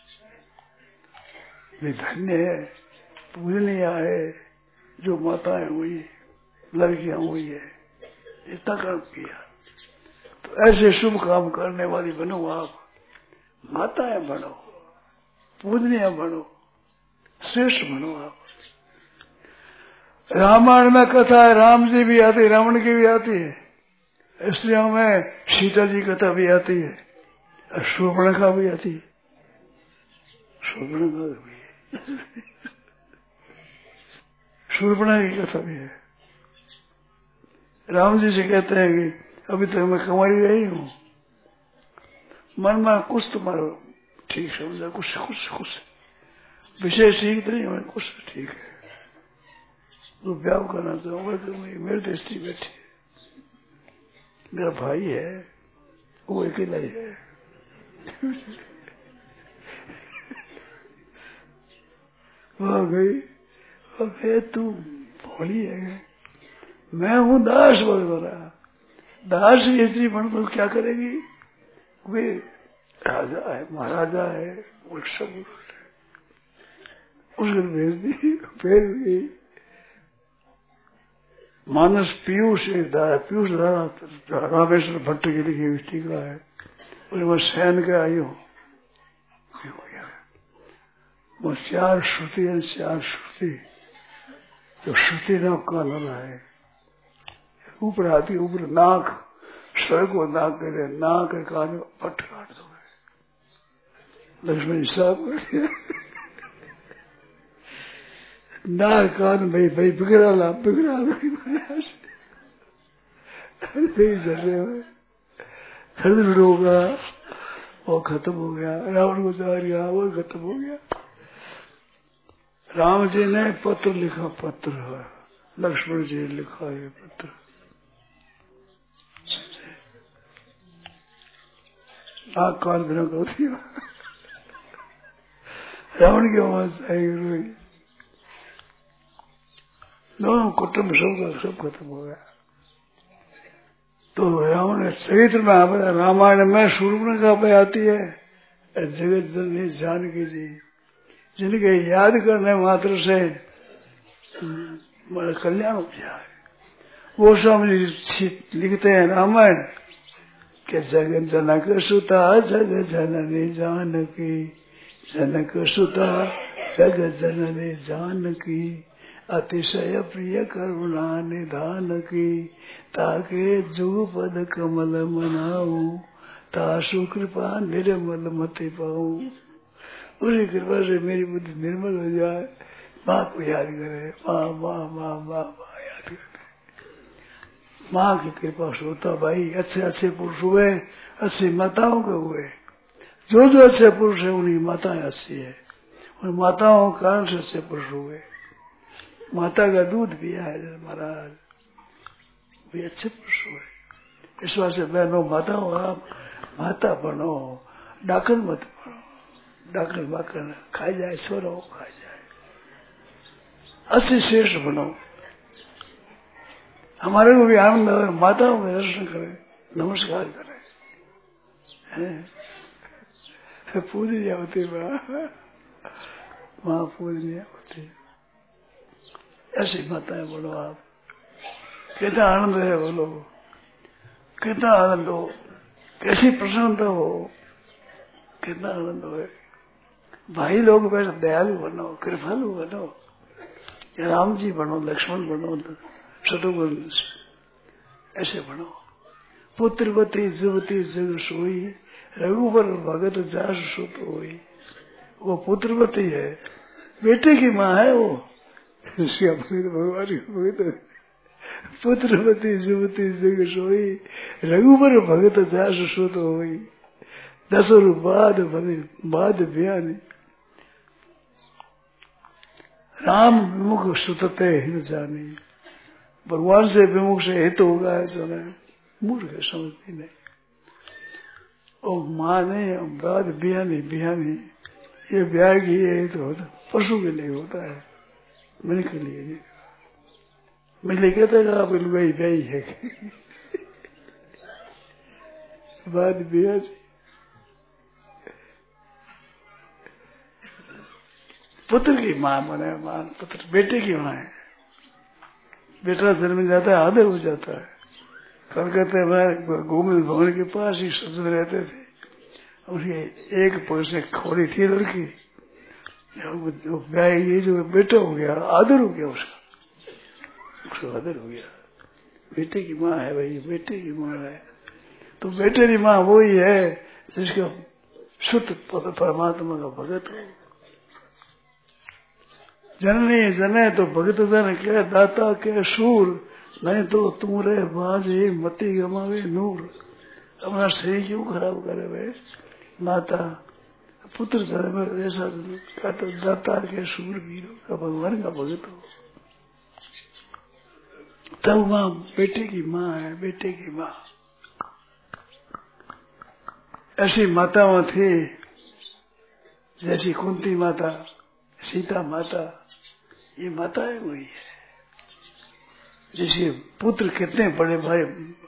वे धन्य है, पूजनीय है जो माताएं हुई, लड़कियां हुई है, इतना कर्म किया। तो ऐसे शुभ काम करने वाली बनो आप, माताएं बनो, पूजनीय बनो, श्रेष्ठ बनो आप। रामायण में कथा है, राम जी भी आती है, रावण की भी आती है, स्त्रियों में सीता जी कथा भी आती है, और शूर्पणखा भी आती है, शूर्पणखा भी है, शूर्पणखा की कथा भी है। राम जी से कहते हैं कि अभी तक तो मैं कुंवारी रही हूँ, मन में कुछ तुम्हारा ठीक समझा, कुछ कुछ कुछ विशेष ठीक तो नहीं, मैं कुछ ठीक है, तो ब्याह करना चाहूंगा तो मेरे दृष्टि बैठी है, मेरा भाई है, वो अकेला ही है। वो गई, वो गए तू भोली है, मैं हूँ दास बड़ा, दास की स्त्री बन तो क्या करेगी, वे राजा है, महाराजा है, वो सब उसको भेज दी। फिर भी मानस पीयूष एक धारा, पीयूष धारा रामेश्वर भट्ट की लिखी हुई टीका है, उसमें सैन के आई हूँ, वो चार श्रुति है, चार श्रुति जो श्रुति नाम का लड़ा है, ऊपर आती ऊपर नाक, स्वर को नाक करे, नाक के कान में पट काट दो, लक्ष्मण साहब कर दिया, नाक कान भाई भाई बिगड़ा ला बिगड़ा खरीद होगा, वो खत्म हो गया, रावण को जा गया, वो खत्म हो गया। राम जी ने पत्र लिखा, पत्र है, लक्ष्मण जी ने लिखा है पत्र, नाक कान बिना कर दिया, रावण की आवाज आई, दोनों कुटुंब सब सब खत्म हो गया। तो रावण चरित्र में रामायण में शूर्पणखा पे आती है, जगत जननी जानकी जी, जिनके याद करने मात्र से बड़ा कल्याण हो जाए। वो स्वामी लिखते हैं रामायण के जगत जनक सुता जग जननी जानकी, जनक सुता जग जननी जानकी, अतिशय प्रिय करुणा निधान की, ताके जुगपद कमल मनाऊ, तासु कृपा निर्मल मति पाऊं। उसी कृपा से मेरी बुद्धि निर्मल हो जाए, माँ को याद करे, माँ माँ माँ माँ माँ याद करे। माँ की कृपा से होता भाई, अच्छे अच्छे पुरुष हुए, अच्छी माताओं के हुए, जो जो अच्छे पुरुष है उनकी माताएं अच्छी है, उन माताओं के कारण से अच्छे पुरुष हुए। माता का दूध पिया है महाराज, वे अच्छे पुरुष हुए। इस बात से बहनों माताओं, आप माता बनो, डाकन मत बनो, डाकन बाकन खाई जाए, छोरो खाई जाए, अच्छी श्रेष्ठ बनो, हमारे को भी आनंद आवे, माताओं में दर्शन करें, नमस्कार करें, पूजनीय होती माँ, पूजनीय होती। ऐसी माताएं बोलो आप, कितना आनंद है बोलो, कितना आनंद हो, कैसी प्रसन्नता हो, कितना आनंद हो। भाई लोग वैसे दयालु बनो, कृपालु बनो, राम जी बनो, लक्ष्मण बनो, शत्रुघ्न ऐसे बनो। पुत्रवती जुवती जग सोई, रघुवर भगत जास सुत होई। वो पुत्रवती है, बेटे की माँ है वो, इसकी अपनी तो भगवान की भगत। पुत्रवती जुवती जग सोई, रघुवर भगत जास सुत होई। दसरु बाद बाद बयानी, राम विमुख सुतते हित जानी। भगवान से विमुख से हित होगा है समय मूर्ख समझती नहीं। और माँ ने बाद बिहानी बिहानी, ये ब्याह की है तो होता, पशु के लिए होता है, मेरे के लिए नहीं। मैं कहता है आप लुगाई ब्याही है बाद बिहानी। पुत्र की माँ बने, माँ पुत्र बेटे की माँ है। बेटा जन्म जाता है आदर हो जाता है। कलकत्ते में गोविंद भवन के पास ही सज्जन रहते थे, और ये एक पग से खोड़ी थी लड़की, ये जो बेटा हो गया, आदर हो गया उसका, उसका आदर हो गया। बेटे की माँ है भाई, बेटे की माँ है। तो बेटे की माँ वही है जिसका शुद्ध परमात्मा का भगत हो। जननी जने तो भगत जन के, दाता के सूर, नहीं तो तुम रे बाजे मती गमावे नूर। अपना शरीर क्यों खराब करे भाई। माता पुत्र जन्म ऐसा तो दाता के सूर वीरों का भगवान का भगत हो, तब माँ बेटे की माँ है, बेटे की माँ। ऐसी माताओं थी जैसी कुंती माता, सीता माता, ये माताएं हुई है। जैसे पुत्र कितने बड़े भाई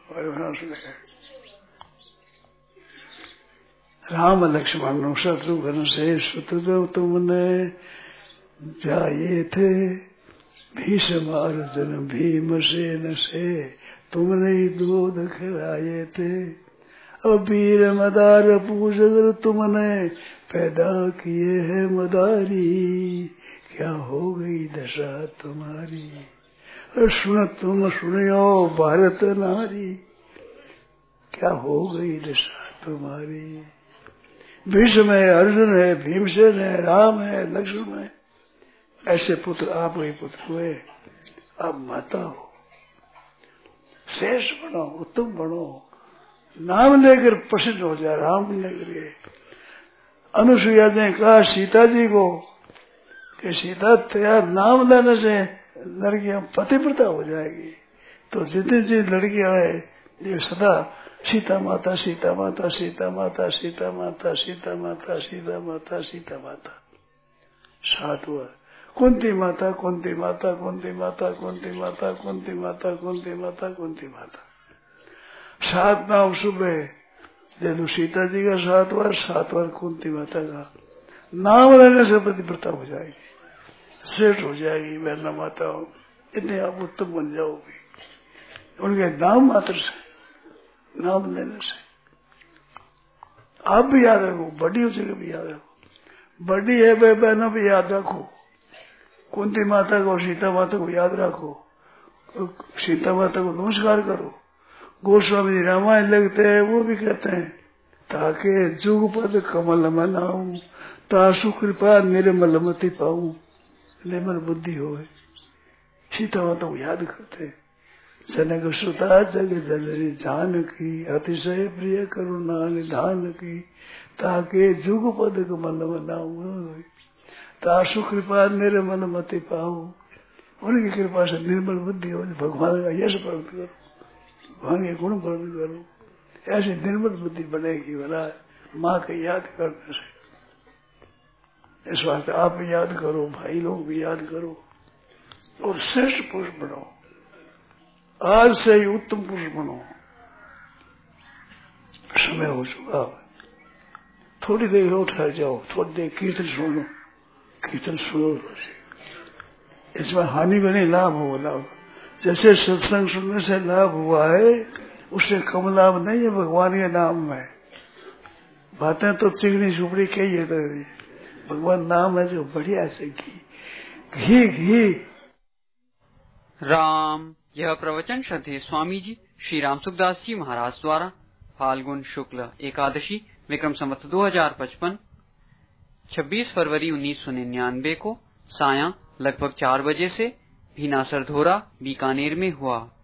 राम लक्ष्मण शत्रुघ्न से शत्रु तुमने जाए थे, भीष्म अर्जुन भीमसेन से तुमने दूध खिलाए थे। अब वीर मदार पूजकर तुमने पैदा किए है मदारी, क्या हो गई दशा तुम्हारी। सुन तुम सुनियो भारत नारी, क्या हो गई दशा तुम्हारी। भीष्म है, अर्जुन है, भीमसेन है, राम है, लक्ष्मण है, ऐसे पुत्र आप ही पुत्र हुए। आप माता हो, श्रेष्ठ बनो, उत्तम बनो, नाम लेकर प्रसिद्ध हो जाए। राम लेकर अनुसुईया ने कहा सीता जी को कि सीता तेरा नाम लेने से लड़कियां पतिव्रता हो जाएगी। तो जितनी जितनी लड़कियां है ये सदा सीता माता सीता माता सीता माता सीता माता सीता माता सीता माता सीता माता सात हुआ। कुंती माता कुंती माता कुंती माता कुंती माता कुंती माता कुंती माता कुंती माता, सात नाम सुबह जब सीता जी का सात बार सात बार कुंती माता का नाम लेने से पतिव्रता हो जाएगी, श्रेष्ठ हो जाएगी। बहना माता हो, इतने आप उत्तम बन जाओगे उनके नाम मात्र से, नाम लेने से। आप भी याद रखो, बड़ी हो जगह भी याद रखो, बड़ी है वे बहनों भी याद रखो। कुंती माता को सीता माता को याद रखो, सीता माता को नमस्कार करो। गोस्वामी जी रामायण लगते हैं वो भी कहते हैं ताके जुगपद कमल मनाऊं, तासु कृपा निर्मल मति पाऊं, निर्मल बुद्धि हो। सीता माता को याद करते हैं। जनक सुता जग जननी जानकी, अतिशय प्रिय करुणा निधान की, ताके जुगपद कमल मनाऊं, तासु कृपा निर्मल मति पाऊं। उनकी कृपा से निर्मल बुद्धि हो, भगवान का यश प्राप्त करो, भगवान के गुण प्राप्त करो, ऐसी निर्मल बुद्धि बनेगी। वाला माँ के याद करने से। इस वास्ते आप भी याद करो, भाई लोग भी याद करो, और श्रेष्ठ पुरुष बनो। आज से ही उत्तम पुरुष बनो। समय हो चुका, थोड़ी देर और ठहर जाओ, थोड़ी देर कीर्तन सुन लो, कीर्तन सुनो, इसमें हानि भी नहीं, लाभ हो लाभ। जैसे सत्संग सुनने से लाभ हुआ है, उससे कम लाभ नहीं है भगवान के नाम में। बातें तो चिकनी सुपड़ी कही है, तो भगवान नाम है जो बढ़िया से घी घी घी। राम। यह प्रवचन श्रद्धेय स्वामी जी श्री राम सुखदास जी महाराज द्वारा फाल्गुन शुक्ल एकादशी विक्रम संवत दो हजार पचपन छब्बीस फरवरी उन्नीस सौ निन्यानवे को सायं लगभग चार बजे से भीनासर धोरा बीकानेर में हुआ।